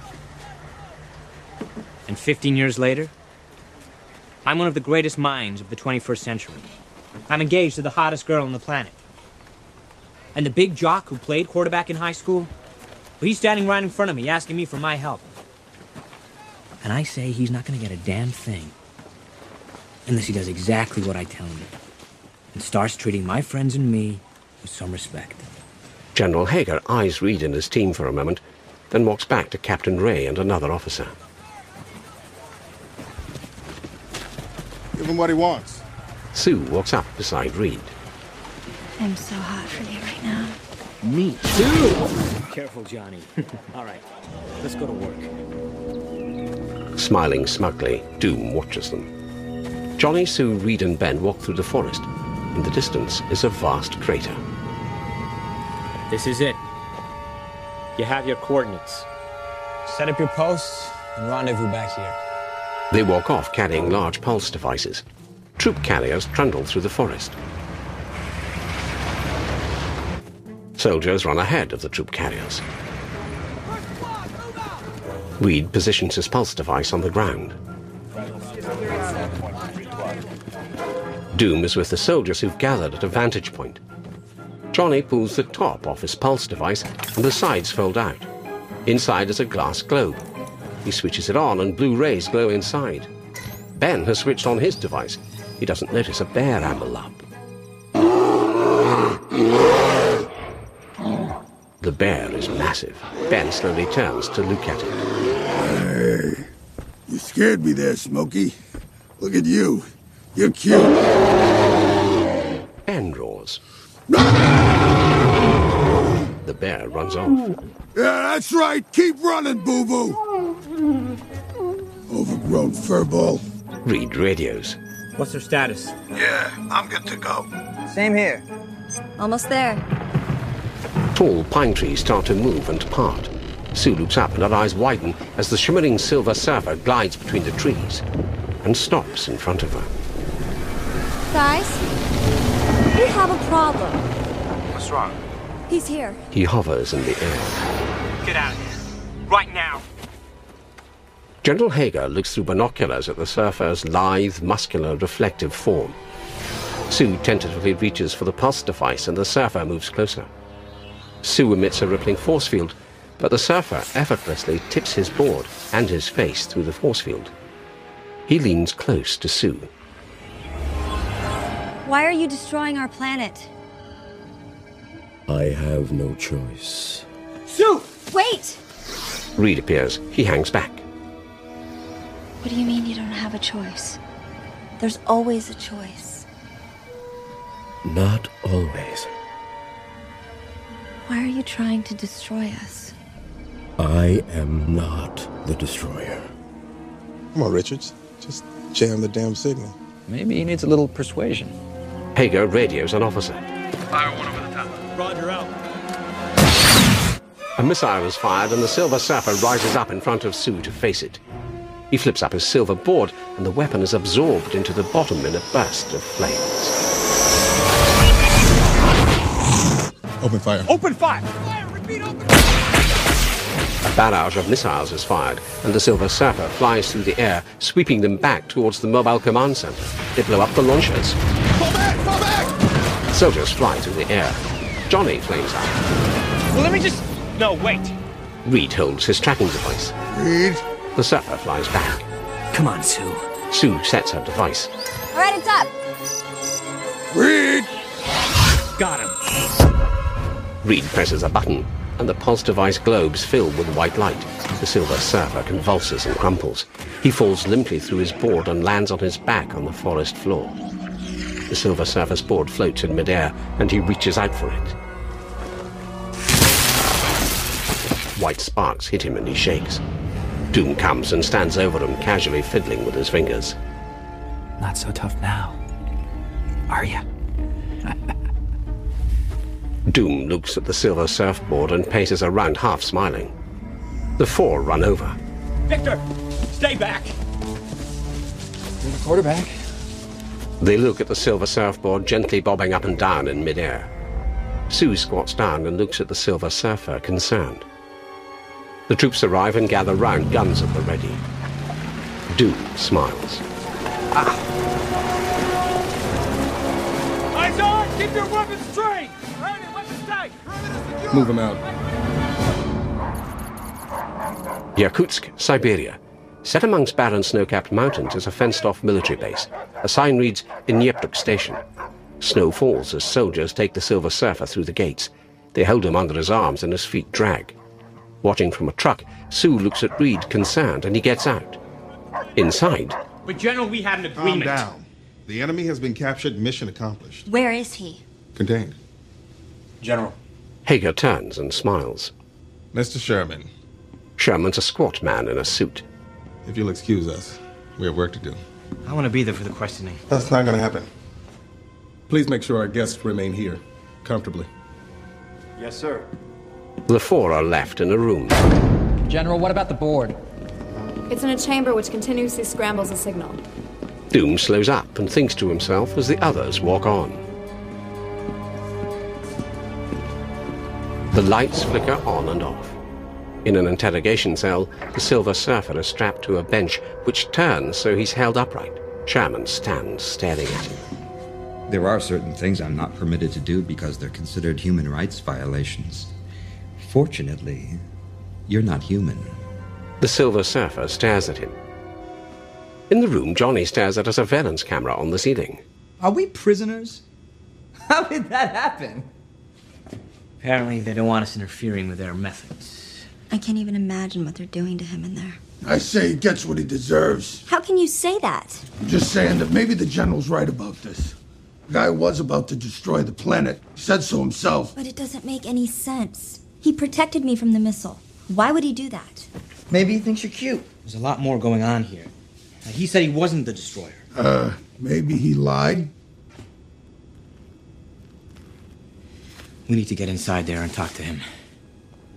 And 15 years later, I'm one of the greatest minds of the 21st century. I'm engaged to the hottest girl on the planet. And the big jock who played quarterback in high school, well, he's standing right in front of me asking me for my help. And I say he's not going to get a damn thing unless he does exactly what I tell him and starts treating my friends and me with some respect. General Hager eyes Reed and his team for a moment, then walks back to Captain Ray and another officer. Give him what he wants. Sue walks up beside Reed. I'm so hot for you right now. Me too! Careful, Johnny. All right, let's go to work. Smiling smugly, Doom watches them. Johnny, Sue, Reed and Ben walk through the forest. In the distance is a vast crater. This is it. You have your coordinates. Set up your posts and rendezvous back here. They walk off carrying large pulse devices. Troop carriers trundle through the forest. Soldiers run ahead of the troop carriers. Reed positions his pulse device on the ground. Doom is with the soldiers who've gathered at a vantage point. Johnny pulls the top off his pulse device and the sides fold out. Inside is a glass globe. He switches it on and blue rays glow inside. Ben has switched on his device. He doesn't notice a bear amble up. The bear is massive. Ben slowly turns to look at it. Hey, you scared me there, Smokey. Look at you. You're cute. Ben roars. The bear runs off. Yeah, that's right. Keep running, boo-boo. Overgrown furball. Reed radios. What's their status? Yeah, I'm good to go. Same here. Almost there. Tall pine trees start to move and part. Sue looks up and her eyes widen as the shimmering silver surfer glides between the trees. and stops in front of her. Guys, we have a problem. What's wrong? He's here. He hovers in the air. Get out of here. Right now. General Hager looks through binoculars at the surfer's lithe, muscular, reflective form. Sue tentatively reaches for the pulse device and the surfer moves closer. Sue emits a rippling force field, but the surfer effortlessly tips his board and his face through the force field. He leans close to Sue. Why are you destroying our planet? I have no choice. Sue! Wait! Reed appears. He hangs back. What do you mean you don't have a choice? There's always a choice. Not always. Why are you trying to destroy us? I am not the destroyer. Come on, Richards. Just jam the damn signal. Maybe he needs a little persuasion. Hager radios an officer. Fire one over the top. Roger out. A missile is fired and the Silver Surfer rises up in front of Sue to face it. He flips up his silver board and the weapon is absorbed into the bottom in a burst of flames. Open fire. Open fire! Fire! Repeat, open A barrage of missiles is fired, and the Silver Surfer flies through the air, sweeping them back towards the mobile command center. They blow up the launchers. Fall back! Fall back! Soldiers fly through the air. Johnny flames out. Well, let me just... No, wait. Reed holds his tracking device. Reed? The Surfer flies back. Come on, Sue. Sue sets her device. All right, it's up. Reed! Got him. Reed presses a button, and the pulse device globes fill with white light. The Silver Surfer convulses and crumples. He falls limply through his board and lands on his back on the forest floor. The Silver Surfer's board floats in midair, and he reaches out for it. White sparks hit him and he shakes. Doom comes and stands over him, casually fiddling with his fingers. Not so tough now, are ya? Doom looks at the silver surfboard and paces around, half smiling. The four run over. Victor, stay back. You're the quarterback. They look at the silver surfboard gently bobbing up and down in midair. Sue squats down and looks at the Silver Surfer, concerned. The troops arrive and gather round, guns at the ready. Doom smiles. Eyes on! Keep your weapons straight! Ready, weapons tight! Move him out. Yakutsk, Siberia. Set amongst barren snow-capped mountains is a fenced-off military base. A sign reads, Dnipro Station. Snow falls as soldiers take the Silver Surfer through the gates. They hold him under his arms and his feet drag. Watching from a truck, Sue looks at Reed, concerned, and he gets out. Inside... But General, we had an agreement. Calm down. The enemy has been captured, mission accomplished. Where is he? Contained. General. Hager turns and smiles. Mr. Sherman. Sherman's a squat man in a suit. If you'll excuse us, we have work to do. I want to be there for the questioning. That's not going to happen. Please make sure our guests remain here, comfortably. Yes, sir. The four are left in a room. General, what about the board? It's in a chamber which continuously scrambles a signal. Doom slows up and thinks to himself as the others walk on. The lights flicker on and off. In an interrogation cell, the Silver Surfer is strapped to a bench which turns so he's held upright. Sherman stands staring at him. There are certain things I'm not permitted to do because they're considered human rights violations. Fortunately, you're not human. The Silver Surfer stares at him. In the room, Johnny stares at a surveillance camera on the ceiling. Are we prisoners? How did that happen? Apparently, they don't want us interfering with their methods. I can't even imagine what they're doing to him in there. I say he gets what he deserves. How can you say that? I'm just saying that maybe the general's right about this. The guy was about to destroy the planet. He said so himself. But it doesn't make any sense. He protected me from the missile. Why would he do that? Maybe he thinks you're cute. There's a lot more going on here. He said he wasn't the destroyer. Maybe he lied? We need to get inside there and talk to him.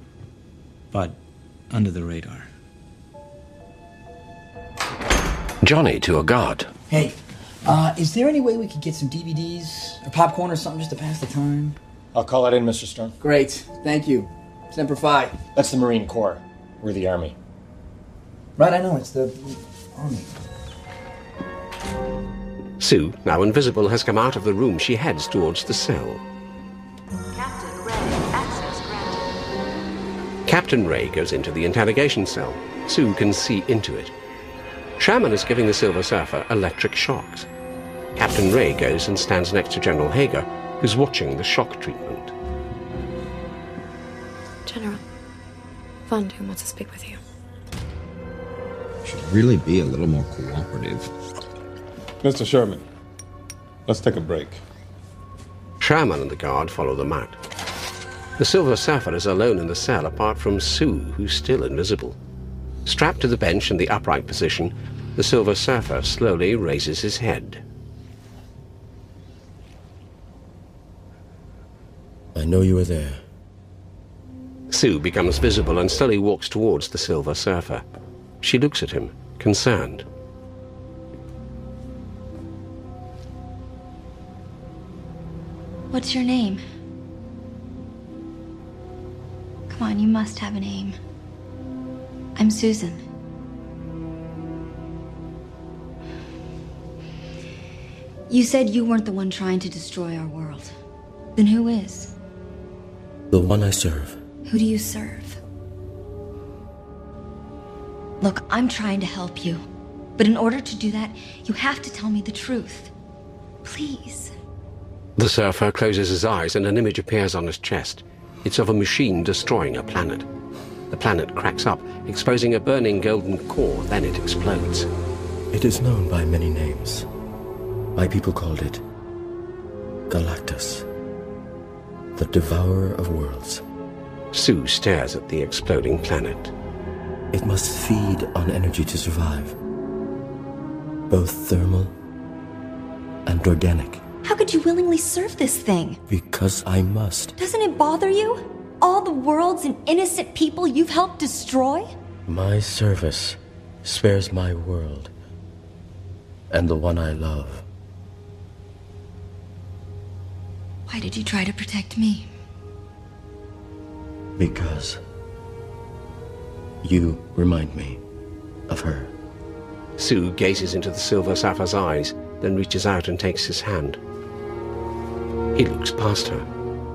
But under the radar. Johnny to a guard. Hey, is there any way we could get some DVDs or popcorn or something just to pass the time? I'll call it in, Mr. Stern. Great, thank you. Semper Fi. That's the Marine Corps. We're the Army. Right, I know, it's the Army. Sue, now invisible, has come out of the room. She heads towards the cell. Captain Ray, access granted. Captain Ray goes into the interrogation cell. Sue can see into it. Sherman is giving the Silver Surfer electric shocks. Captain Ray goes and stands next to General Hager, who's watching the shock treatment. General, Von Doom wants to speak with you. Should really be a little more cooperative. Mr. Sherman, let's take a break. Sherman and the guard follow them out. The Silver Surfer is alone in the cell apart from Sue, who's still invisible. Strapped to the bench in the upright position, the Silver Surfer slowly raises his head. I know you were there. Sue becomes visible and slowly walks towards the Silver Surfer. She looks at him, concerned. What's your name? Come on, you must have a name. I'm Susan. You said you weren't the one trying to destroy our world. Then who is? The one I serve. Who do you serve? Look, I'm trying to help you. But in order to do that, you have to tell me the truth. Please. The surfer closes his eyes and an image appears on his chest. It's of a machine destroying a planet. The planet cracks up, exposing a burning golden core, then it explodes. It is known by many names. My people called it Galactus, the devourer of worlds. Sue stares at the exploding planet. It must feed on energy to survive, both thermal and organic. How could you willingly serve this thing? Because I must. Doesn't it bother you? All the worlds and innocent people you've helped destroy? My service spares my world and the one I love. Why did you try to protect me? Because you remind me of her. Sue gazes into the Silver Surfer's eyes, then reaches out and takes his hand. He looks past her.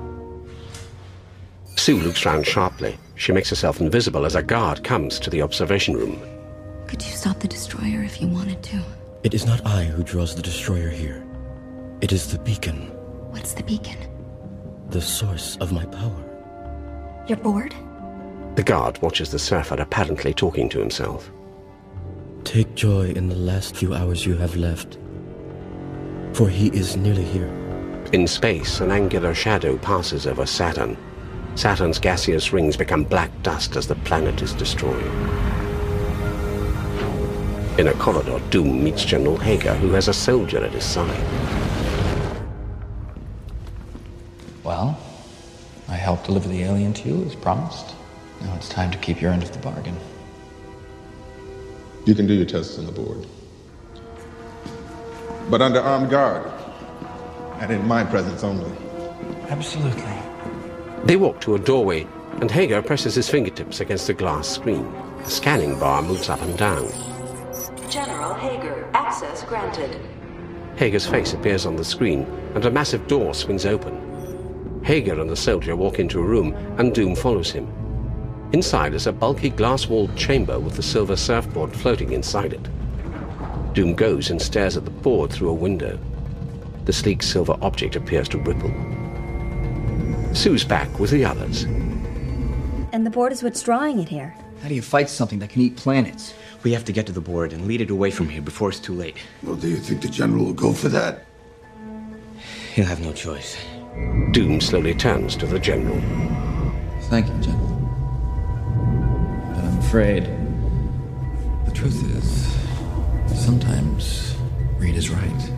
Sue looks round sharply. She makes herself invisible as a guard comes to the observation room. Could you stop the destroyer if you wanted to? It is not I who draws the destroyer here. It is the beacon. What's the beacon? The source of my power. You're bored? The guard watches the surfer apparently talking to himself. Take joy in the last few hours you have left, for he is nearly here. In space, an angular shadow passes over Saturn. Saturn's gaseous rings become black dust as the planet is destroyed. In a corridor, Doom meets General Hager, who has a soldier at his side. Well, I helped deliver the alien to you as promised. Now it's time to keep your end of the bargain. You can do your tests on the board. But under armed guard. And in my presence only. Absolutely. They walk to a doorway, and Hager presses his fingertips against a glass screen. A scanning bar moves up and down. General Hager, access granted. Hager's face appears on the screen, and a massive door swings open. Hager and the soldier walk into a room, and Doom follows him. Inside is a bulky glass-walled chamber with the silver surfboard floating inside it. Doom goes and stares at the board through a window. The sleek silver object appears to ripple. Sue's back with the others. And the board is what's drawing it here. How do you fight something that can eat planets? We have to get to the board and lead it away from here before it's too late. Well, do you think the general will go for that? He'll have no choice. Doom slowly turns to the general. Thank you, General. But I'm afraid the truth is, sometimes Reed is right.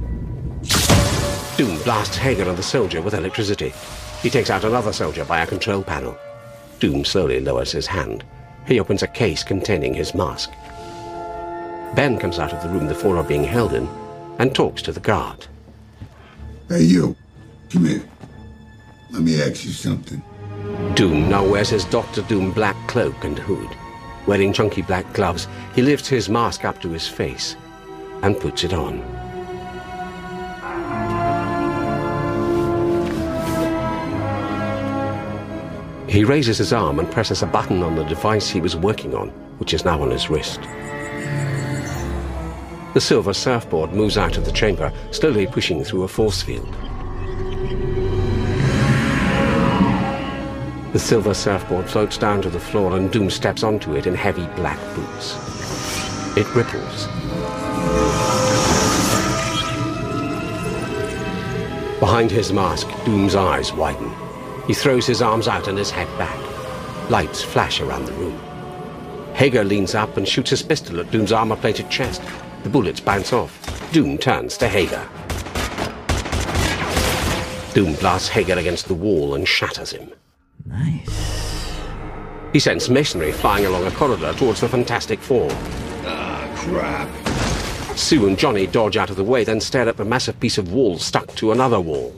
Doom blasts Hager and the soldier with electricity. He takes out another soldier by a control panel. Doom slowly lowers his hand. He opens a case containing his mask. Ben comes out of the room the four are being held in and talks to the guard. Hey, you. Come here. Let me ask you something. Doom now wears his Dr. Doom black cloak and hood. Wearing chunky black gloves, he lifts his mask up to his face and puts it on. He raises his arm and presses a button on the device he was working on, which is now on his wrist. The silver surfboard moves out of the chamber, slowly pushing through a force field. The silver surfboard floats down to the floor and Doom steps onto it in heavy black boots. It ripples. Behind his mask, Doom's eyes widen. He throws his arms out and his head back. Lights flash around the room. Hager leans up and shoots his pistol at Doom's armor-plated chest. The bullets bounce off. Doom turns to Hager. Doom blasts Hager against the wall and shatters him. Nice. He sends masonry flying along a corridor towards the Fantastic Four. Ah, crap. Sue and Johnny dodge out of the way, then stare at a massive piece of wall stuck to another wall.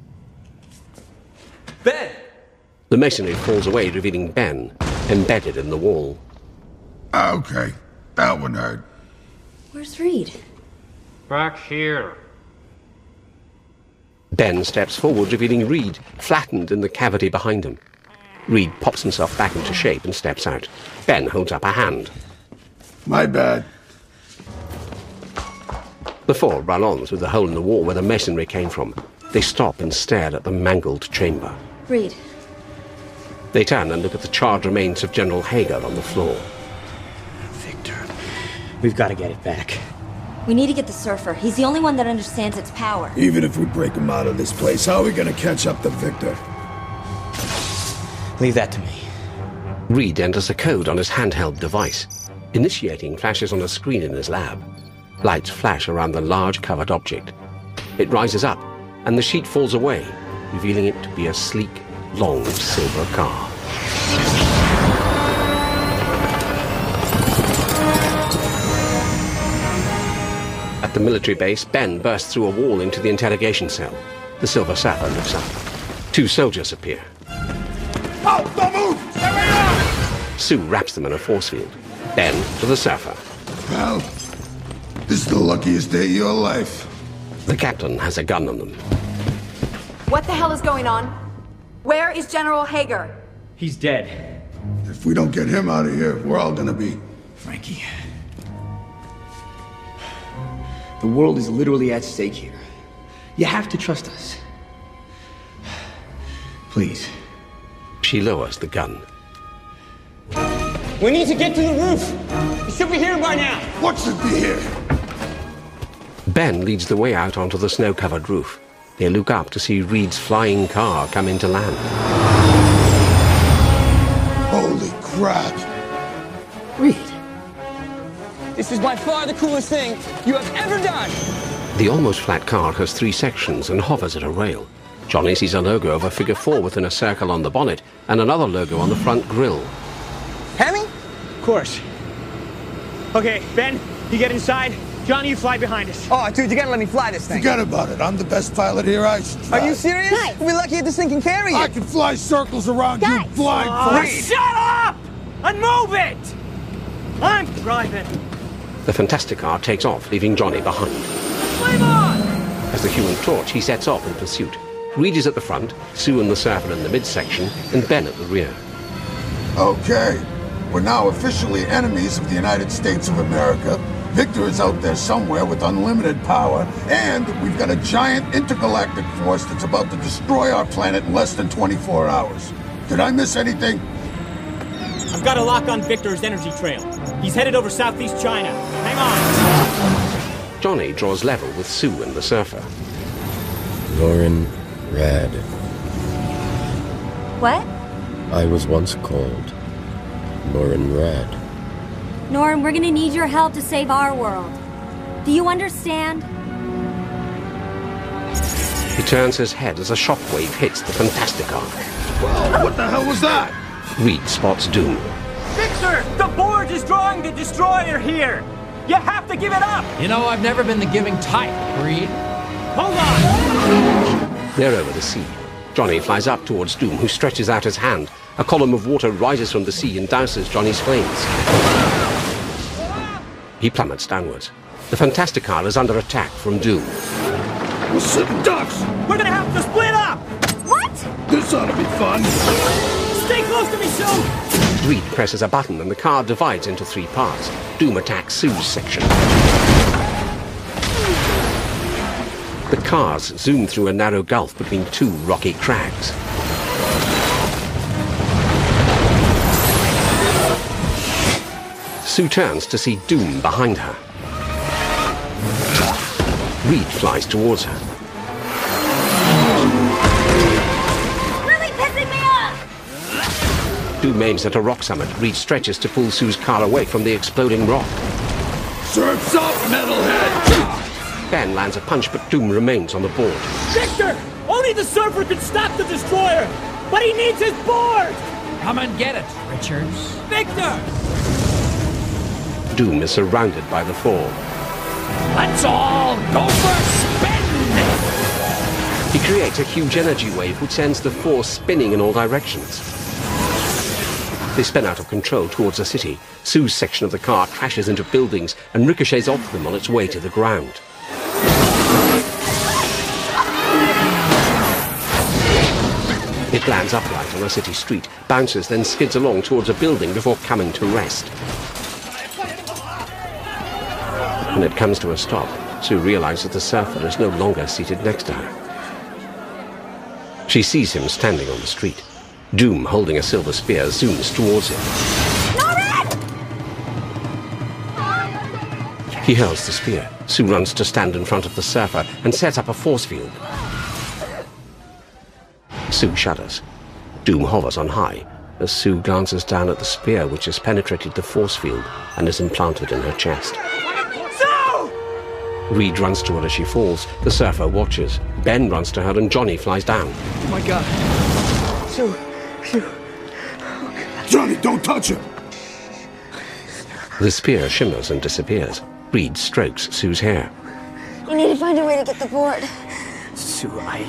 Ben! The masonry falls away, revealing Ben, embedded in the wall. Okay, that one hurt. Where's Reed? Back here. Ben steps forward, revealing Reed, flattened in the cavity behind him. Reed pops himself back into shape and steps out. Ben holds up a hand. My bad. The four run on through the hole in the wall where the masonry came from. They stop and stare at the mangled chamber. Reed. They turn and look at the charred remains of General Hager on the floor. Victor, we've got to get it back. We need to get the Surfer. He's the only one that understands its power. Even if we break him out of this place, how are we gonna catch up to Victor? Leave that to me. Reed enters a code on his handheld device. Initiating flashes on a screen in his lab. Lights flash around the large covered object. It rises up, and the sheet falls away, revealing it to be a sleek, long silver car. At the military base, Ben bursts through a wall into the interrogation cell. The Silver Surfer looks up. Two soldiers appear. Oh, don't move! Stay where you are! Sue wraps them in a force field. Ben to the Surfer. Well, this is the luckiest day of your life. The captain has a gun on them. What the hell is going on? Where is General Hager? He's dead. If we don't get him out of here, we're all gonna be... Frankie. The world is literally at stake here. You have to trust us. Please. She lowers the gun. We need to get to the roof. He should be here by now. What should be here? Ben leads the way out onto the snow-covered roof. They look up to see Reed's flying car come into land. Holy crap! Reed. This is by far the coolest thing you have ever done. The almost flat car has 3 sections and hovers at a rail. Johnny sees a logo of a figure 4 within a circle on the bonnet and another logo on the front grille. Hemi? Of course. Okay, Ben, you get inside. Johnny, you fly behind us. Oh, dude, you gotta let me fly this thing. Forget about it. I'm the best pilot here. I should fly. Are you serious? Guys. We'll be lucky if this thing can carry you. I can fly circles around Guys. you blind Oh, freak. shut up! And move it! I'm driving. The Fantastic Car takes off, leaving Johnny behind. Flame on! As the Human Torch, he sets off in pursuit. Reed is at the front, Sue and the Surfer in the midsection, and Ben at the rear. Okay. We're now officially enemies of the United States of America. Victor is out there somewhere with unlimited power, and we've got a giant intergalactic force that's about to destroy our planet in less than 24 hours. Did I miss anything? I've got a lock on Victor's energy trail. He's headed over southeast China. Hang on. Johnny draws level with Sue and the Surfer. Norrin Rad. What? I was once called Norrin Rad. Norm, we're gonna need your help to save our world. Do you understand? He turns his head as a shockwave hits the Fantastic Car. Well, what the hell was that? Reed spots Doom. Victor, the board is drawing the destroyer here. You have to give it up! You know, I've never been the giving type, Reed. Hold on! They're over the sea. Johnny flies up towards Doom, who stretches out his hand. A column of water rises from the sea and douses Johnny's flames. He plummets downwards. The Fantastic car is under attack from Doom. We're sitting ducks! We're gonna have to split up! What? This ought to be fun. Stay close to me, Sue! Reed presses a button and the car divides into 3 parts. Doom attacks Sue's section. The cars zoom through a narrow gulf between 2 rocky crags. Sue turns to see Doom behind her. Reed flies towards her. Really pissing me off! Doom aims at a rock summit. Reed stretches to pull Sue's car away from the exploding rock. Surf's up, metalhead! Ben lands a punch, but Doom remains on the board. Victor! Only the surfer can stop the destroyer! But he needs his board! Come and get it, Richards. Victor! Doom is surrounded by the four. Let's all go for a spin! He creates a huge energy wave which sends the four spinning in all directions. They spin out of control towards the city. Sue's section of the car crashes into buildings and ricochets off them on its way to the ground. It lands upright on a city street, bounces, then skids along towards a building before coming to rest. When it comes to a stop, Sue realizes the surfer is no longer seated next to her. She sees him standing on the street. Doom, holding a silver spear, zooms towards him. He hurls the spear. Sue runs to stand in front of the surfer and sets up a force field. Sue shudders. Doom hovers on high as Sue glances down at the spear which has penetrated the force field and is implanted in her chest. Reed runs to her as she falls. The surfer watches. Ben runs to her and Johnny flies down. Oh my God. Sue. Johnny, don't touch him! The spear shimmers and disappears. Reed strokes Sue's hair. You need to find a way to get the board. Sue,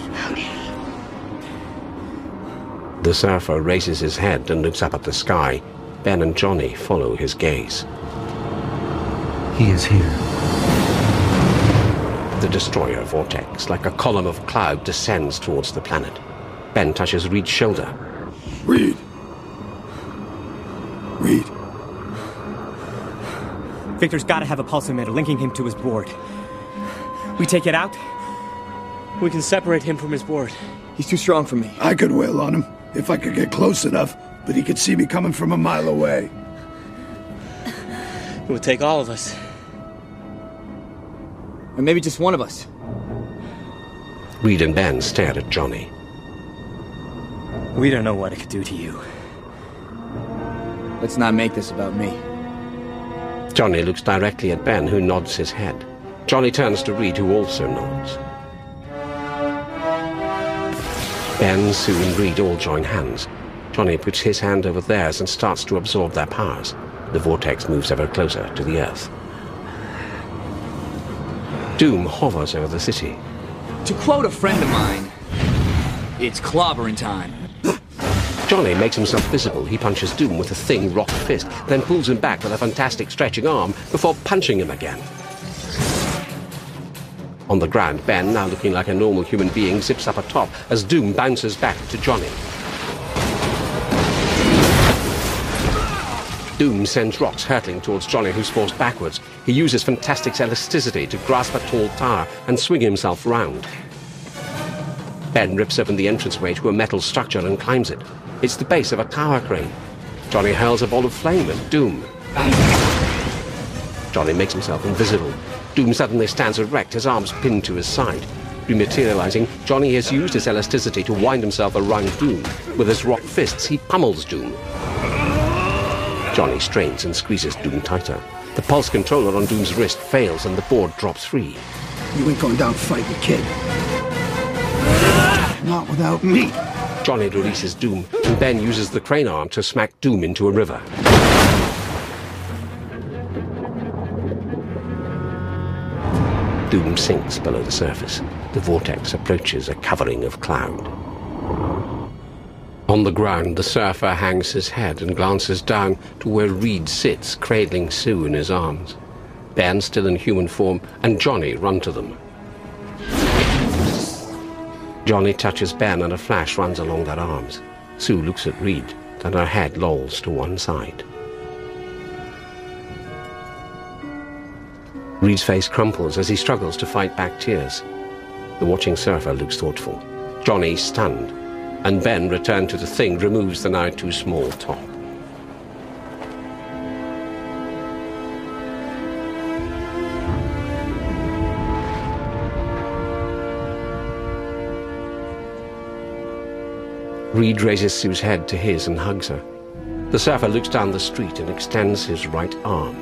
The surfer raises his head and looks up at the sky. Ben and Johnny follow his gaze. He is here. The destroyer vortex, like a column of cloud, descends towards the planet. Ben touches Reed's shoulder. Reed! Reed. Victor's got to have a pulse emitter linking him to his board. We take it out, we can separate him from his board. He's too strong for me. I could wail on him, if I could get close enough, but he could see me coming from a mile away. It would take all of us. Or maybe just one of us. Reed and Ben stared at Johnny. We don't know what it could do to you. Let's not make this about me. Johnny looks directly at Ben, who nods his head. Johnny turns to Reed, who also nods. Ben, Sue, and Reed all join hands. Johnny puts his hand over theirs and starts to absorb their powers. The vortex moves ever closer to the Earth. Doom hovers over the city. To quote a friend of mine, it's clobbering time. Johnny makes himself visible. He punches Doom with a thin rock fist, then pulls him back with a fantastic stretching arm before punching him again. On the ground, Ben, now looking like a normal human being, zips up atop as Doom bounces back to Johnny. Doom sends rocks hurtling towards Johnny, who's forced backwards. He uses Fantastic's elasticity to grasp a tall tower and swing himself round. Ben rips open the entranceway to a metal structure and climbs it. It's the base of a tower crane. Johnny hurls a ball of flame at Doom. Johnny makes himself invisible. Doom suddenly stands erect, his arms pinned to his side. Rematerializing, Johnny has used his elasticity to wind himself around Doom. With his rock fists, he pummels Doom. Johnny strains and squeezes Doom tighter. The pulse controller on Doom's wrist fails and the board drops free. You ain't going down fighting, kid. Not without me. Johnny releases Doom, and Ben uses the crane arm to smack Doom into a river. Doom sinks below the surface. The vortex approaches a covering of cloud. On the ground, the surfer hangs his head and glances down to where Reed sits, cradling Sue in his arms. Ben, still in human form, and Johnny run to them. Johnny touches Ben and a flash runs along their arms. Sue looks at Reed, then her head lolls to one side. Reed's face crumples as he struggles to fight back tears. The watching surfer looks thoughtful. Johnny stunned, and Ben, returned to the thing, removes the now too small top. Reed raises Sue's head to his and hugs her. The surfer looks down the street and extends his right arm.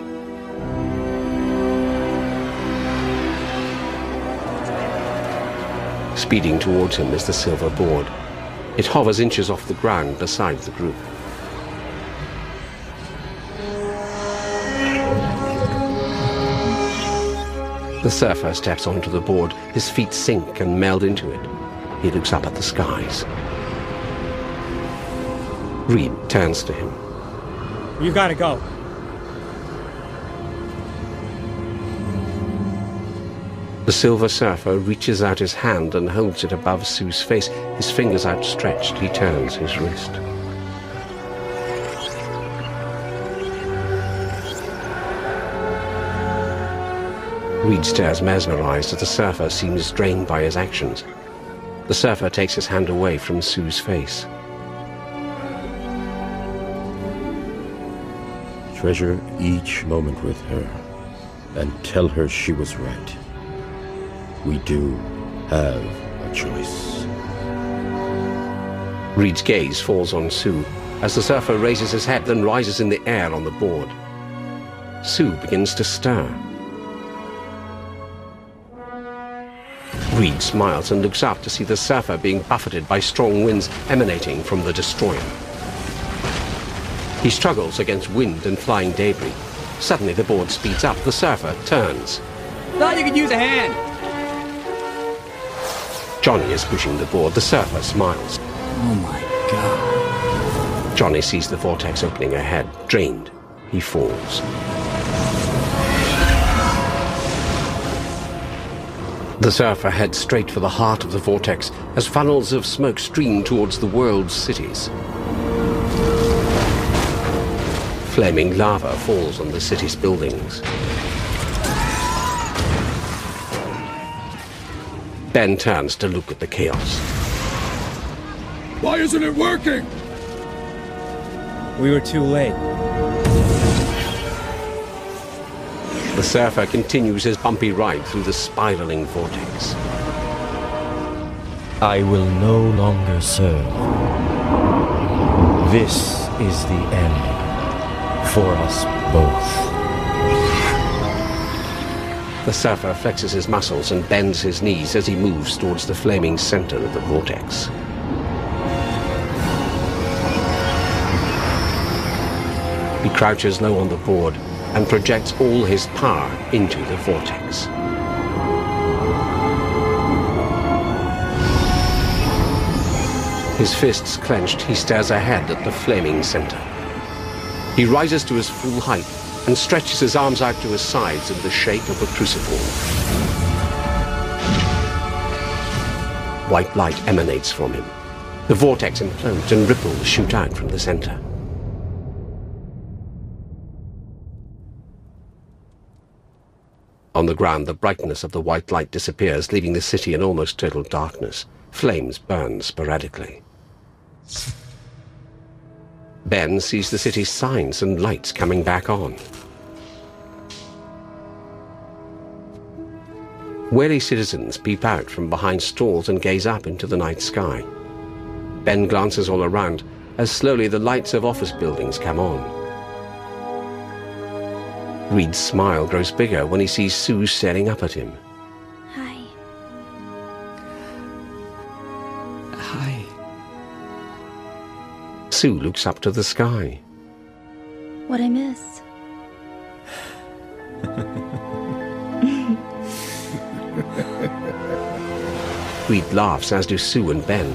Speeding towards him is the silver board. It hovers inches off the ground beside the group. The surfer steps onto the board. His feet sink and meld into it. He looks up at the skies. Reed turns to him. You gotta go. The silver surfer reaches out his hand and holds it above Sue's face. His fingers outstretched, he turns his wrist. Reed stares mesmerized as the surfer seems drained by his actions. The surfer takes his hand away from Sue's face. Treasure each moment with her and tell her she was right. We do have a choice. Reed's gaze falls on Sue as the surfer raises his head, then rises in the air on the board. Sue begins to stir. Reed smiles and looks up to see the surfer being buffeted by strong winds emanating from the destroyer. He struggles against wind and flying debris. Suddenly the board speeds up. The surfer turns. Thought you could use a hand. Johnny is pushing the board. The surfer smiles. Oh my God. Johnny sees the vortex opening ahead. Drained, he falls. The surfer heads straight for the heart of the vortex as funnels of smoke stream towards the world's cities. Flaming lava falls on the city's buildings. Ben turns to look at the chaos. Why isn't it working? We were too late. The surfer continues his bumpy ride through the spiraling vortex. I will no longer serve. This is the end for us both. The surfer flexes his muscles and bends his knees as he moves towards the flaming center of the vortex. He crouches low on the board and projects all his power into the vortex. His fists clenched, he stares ahead at the flaming center. He rises to his full height and stretches his arms out to his sides in the shape of a cruciform. White light emanates from him. The vortex implodes and ripples shoot out from the center. On the ground, the brightness of the white light disappears, leaving the city in almost total darkness. Flames burn sporadically. Ben sees the city's signs and lights coming back on. Wary citizens peep out from behind stalls and gaze up into the night sky. Ben glances all around as slowly the lights of office buildings come on. Reed's smile grows bigger when he sees Sue staring up at him. Hi. Hi. Sue looks up to the sky. What'd I miss? Reed laughs, as do Sue and Ben.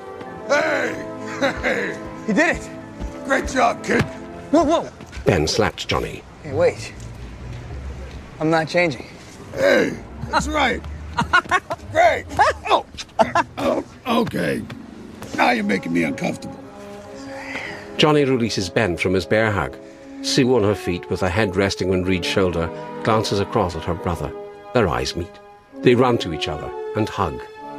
Hey! You did it! Great job, kid. Whoa! Ben slapped Johnny. Hey, wait. I'm not changing. Hey, that's right. Great. Oh, okay. Now you're making me uncomfortable. Johnny releases Ben from his bear hug. Sue, on her feet, with her head resting on Reed's shoulder, glances across at her brother. Their eyes meet. They run to each other and hug.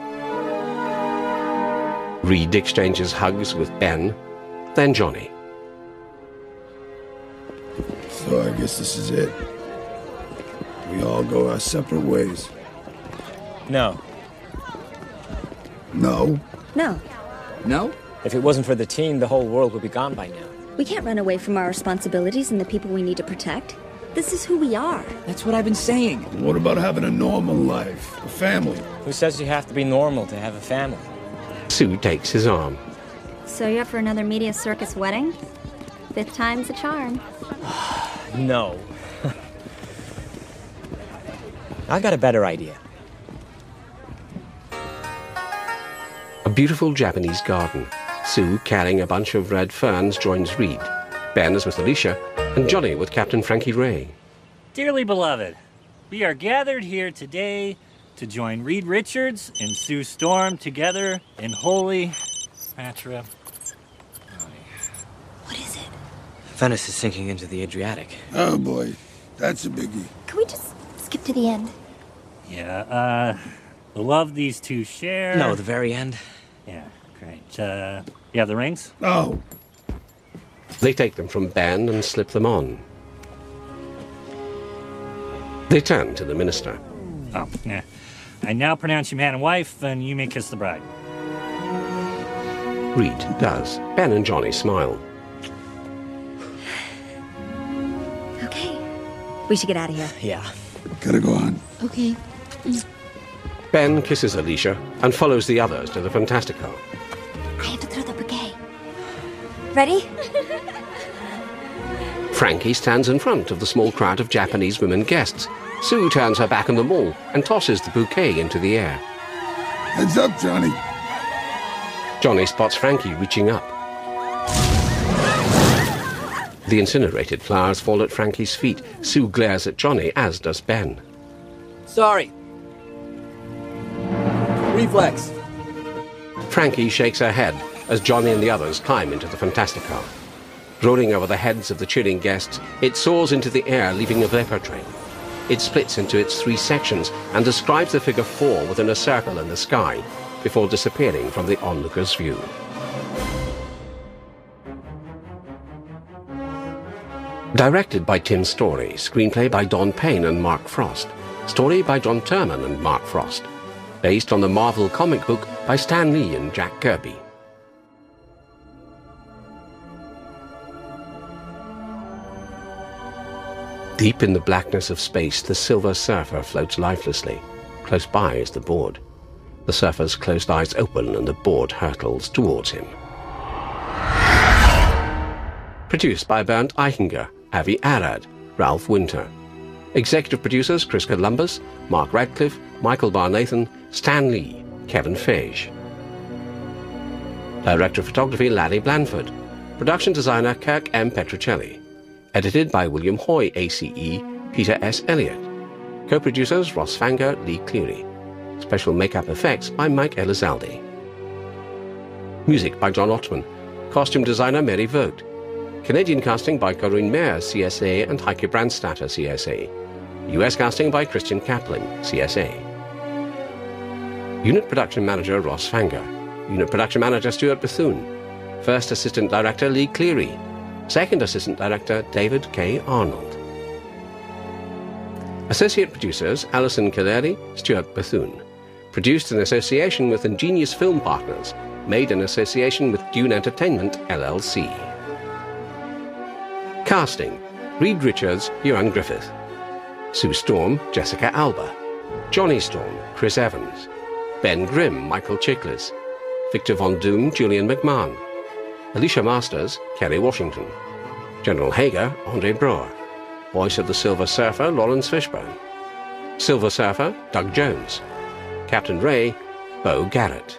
Reed exchanges hugs with Ben, then Johnny. So I guess this is it. We all go our separate ways. No. No? No. No? If it wasn't for the team, the whole world would be gone by now. We can't run away from our responsibilities and the people we need to protect. This is who we are. That's what I've been saying. What about having a normal life? A family? Who says you have to be normal to have a family? Sue takes his arm. So you're up for another media circus wedding? 5th time's a charm. No. I got a better idea. A beautiful Japanese garden. Sue, carrying a bunch of red ferns, joins Reed. Ben is with Alicia, and Johnny with Captain Frankie Ray. Dearly beloved, we are gathered here today to join Reed Richards and Sue Storm together in holy matrimony. What is it? Venice is sinking into the Adriatic. Oh boy, that's a biggie. Can we just skip to the end? Yeah, the love these two share. No, the very end. Yeah, great. You have the rings? Oh. They take them from Ben and slip them on. They turn to the minister. Oh, yeah. I now pronounce you man and wife, and you may kiss the bride. Reed does. Ben and Johnny smile. Okay. We should get out of here. Yeah. Gotta go on. Okay. Ben kisses Alicia and follows the others to the Fantastico. I have to throw the bouquet. Ready? Frankie stands in front of the small crowd of Japanese women guests. Sue turns her back on them all and tosses the bouquet into the air. Heads up, Johnny. Johnny spots Frankie reaching up. The incinerated flowers fall at Frankie's feet. Sue glares at Johnny, as does Ben. Sorry. Reflex. Frankie shakes her head as Johnny and the others climb into the Fantastico. Rolling over the heads of the cheering guests, it soars into the air, leaving a vapor trail. It splits into its 3 sections and describes the figure 4 within a circle in the sky, before disappearing from the onlooker's view. Directed by Tim Story, screenplay by Don Payne and Mark Frost, story by John Turman and Mark Frost, based on the Marvel comic book by Stan Lee and Jack Kirby. Deep in the blackness of space, the Silver Surfer floats lifelessly. Close by is the board. The surfer's closed eyes open and the board hurtles towards him. Produced by Bernd Eichinger, Avi Arad, Ralph Winter. Executive producers Chris Columbus, Mark Radcliffe, Michael Barnathan, Stan Lee, Kevin Feige. Director of Photography Larry Blanford. Production designer Kirk M. Petruccelli. Edited by William Hoy, ACE, Peter S. Elliott. Co-producers Ross Fanger, Lee Cleary. Special makeup effects by Mike Elizalde. Music by John Ottman. Costume designer Mary Vogt. Canadian casting by Corinne Mayer, CSA, and Heike Brandstatter, CSA. US casting by Christian Kaplan, CSA. Unit Production Manager Ross Fanger. Unit Production Manager Stuart Bethune. First Assistant Director Lee Cleary. Second Assistant Director David K. Arnold. Associate Producers Alison Kaleri, Stuart Bethune. Produced in association with Ingenious Film Partners. Made in association with Dune Entertainment, LLC. Casting: Reed Richards, Ewan Griffith. Sue Storm, Jessica Alba. Johnny Storm, Chris Evans. Ben Grimm, Michael Chiklis. Victor Von Doom, Julian McMahon. Alicia Masters, Kerry Washington. General Hager, Andre Brewer. Voice of the Silver Surfer, Lawrence Fishburne. Silver Surfer, Doug Jones. Captain Ray, Bo Garrett.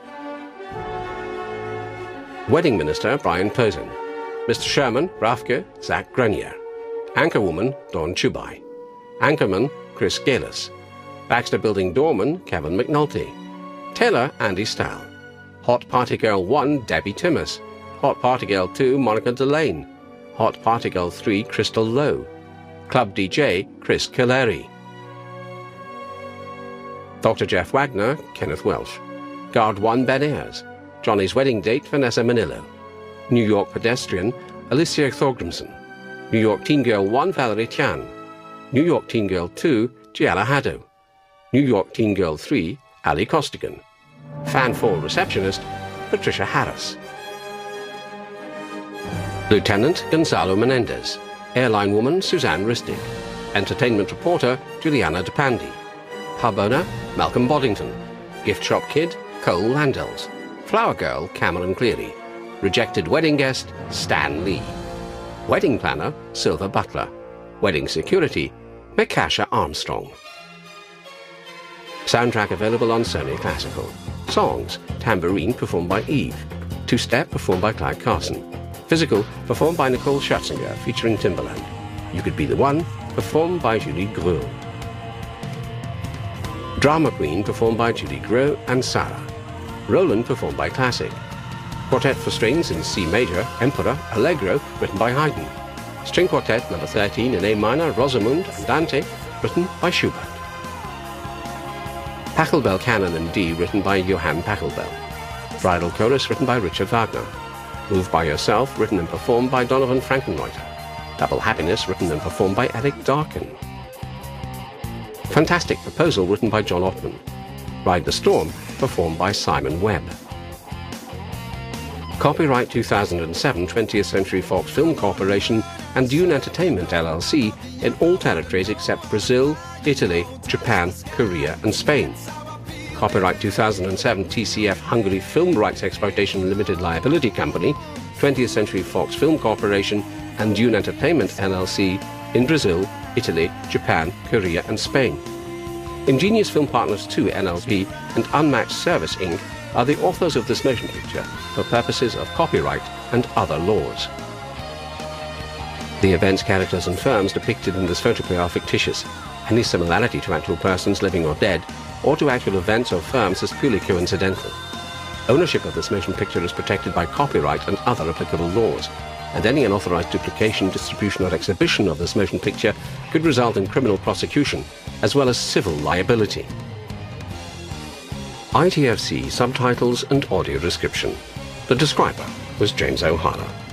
Wedding Minister Brian Posen. Mr. Sherman, Rafke, Zach Grenier. Anchorwoman, Dawn Chubai. Anchorman, Chris Galis. Baxter Building Doorman, Kevin McNulty. Taylor, Andy Stahl. Hot Party Girl 1, Debbie Timmis. Hot Party Girl 2, Monica Delane. Hot Party Girl 3, Crystal Lowe. Club DJ, Chris Killeri. Dr. Jeff Wagner, Kenneth Welsh. Guard 1, Ben Ayers. Johnny's Wedding Date, Vanessa Manillo. New York Pedestrian, Alicia Thorgrimson. New York Teen Girl 1, Valerie Tian. New York Teen Girl 2, Gianna Haddo. New York Teen Girl 3, Ali Costigan. Fan 4 Receptionist, Patricia Harris. Lieutenant Gonzalo Menendez. Airline Woman, Suzanne Ristig. Entertainment Reporter, Juliana DePandi. Pub Owner, Malcolm Boddington. Gift Shop Kid, Cole Landells. Flower Girl, Cameron Cleary. Rejected Wedding Guest, Stan Lee. Wedding Planner, Silver Butler. Wedding Security, Mikasha Armstrong. Soundtrack available on Sony Classical. Songs, Tambourine performed by Eve. Two-Step performed by Clyde Carson. Physical performed by Nicole Scherzinger featuring Timbaland. You Could Be the One performed by Julie Greux. Drama Queen performed by Julie Greux and Sarah. Roland performed by Classic. Quartet for Strings in C Major, Emperor, Allegro, written by Haydn. String Quartet No. 13 in A minor, Rosamund and Dante, written by Schubert. Pachelbel Canon in D, written by Johann Pachelbel. Bridal Chorus, written by Richard Wagner. Move by Yourself, written and performed by Donovan Frankenreuter. Double Happiness, written and performed by Eric Darkin. Fantastic Proposal, written by John Ottman. Ride the Storm, performed by Simon Webb. Copyright 2007 20th Century Fox Film Corporation and Dune Entertainment LLC in all territories except Brazil, Italy, Japan, Korea and Spain. Copyright 2007 TCF Hungary Film Rights Exploitation Limited Liability Company, 20th Century Fox Film Corporation and Dune Entertainment LLC in Brazil, Italy, Japan, Korea and Spain. Ingenious Film Partners 2 NLP and Unmatched Service Inc. are the authors of this motion picture for purposes of copyright and other laws. The events, characters and firms depicted in this photoplay are fictitious. Any similarity to actual persons living or dead, or to actual events or firms is purely coincidental. Ownership of this motion picture is protected by copyright and other applicable laws, and any unauthorized duplication, distribution or exhibition of this motion picture could result in criminal prosecution, as well as civil liability. ITFC subtitles and audio description. The describer was James O'Hara.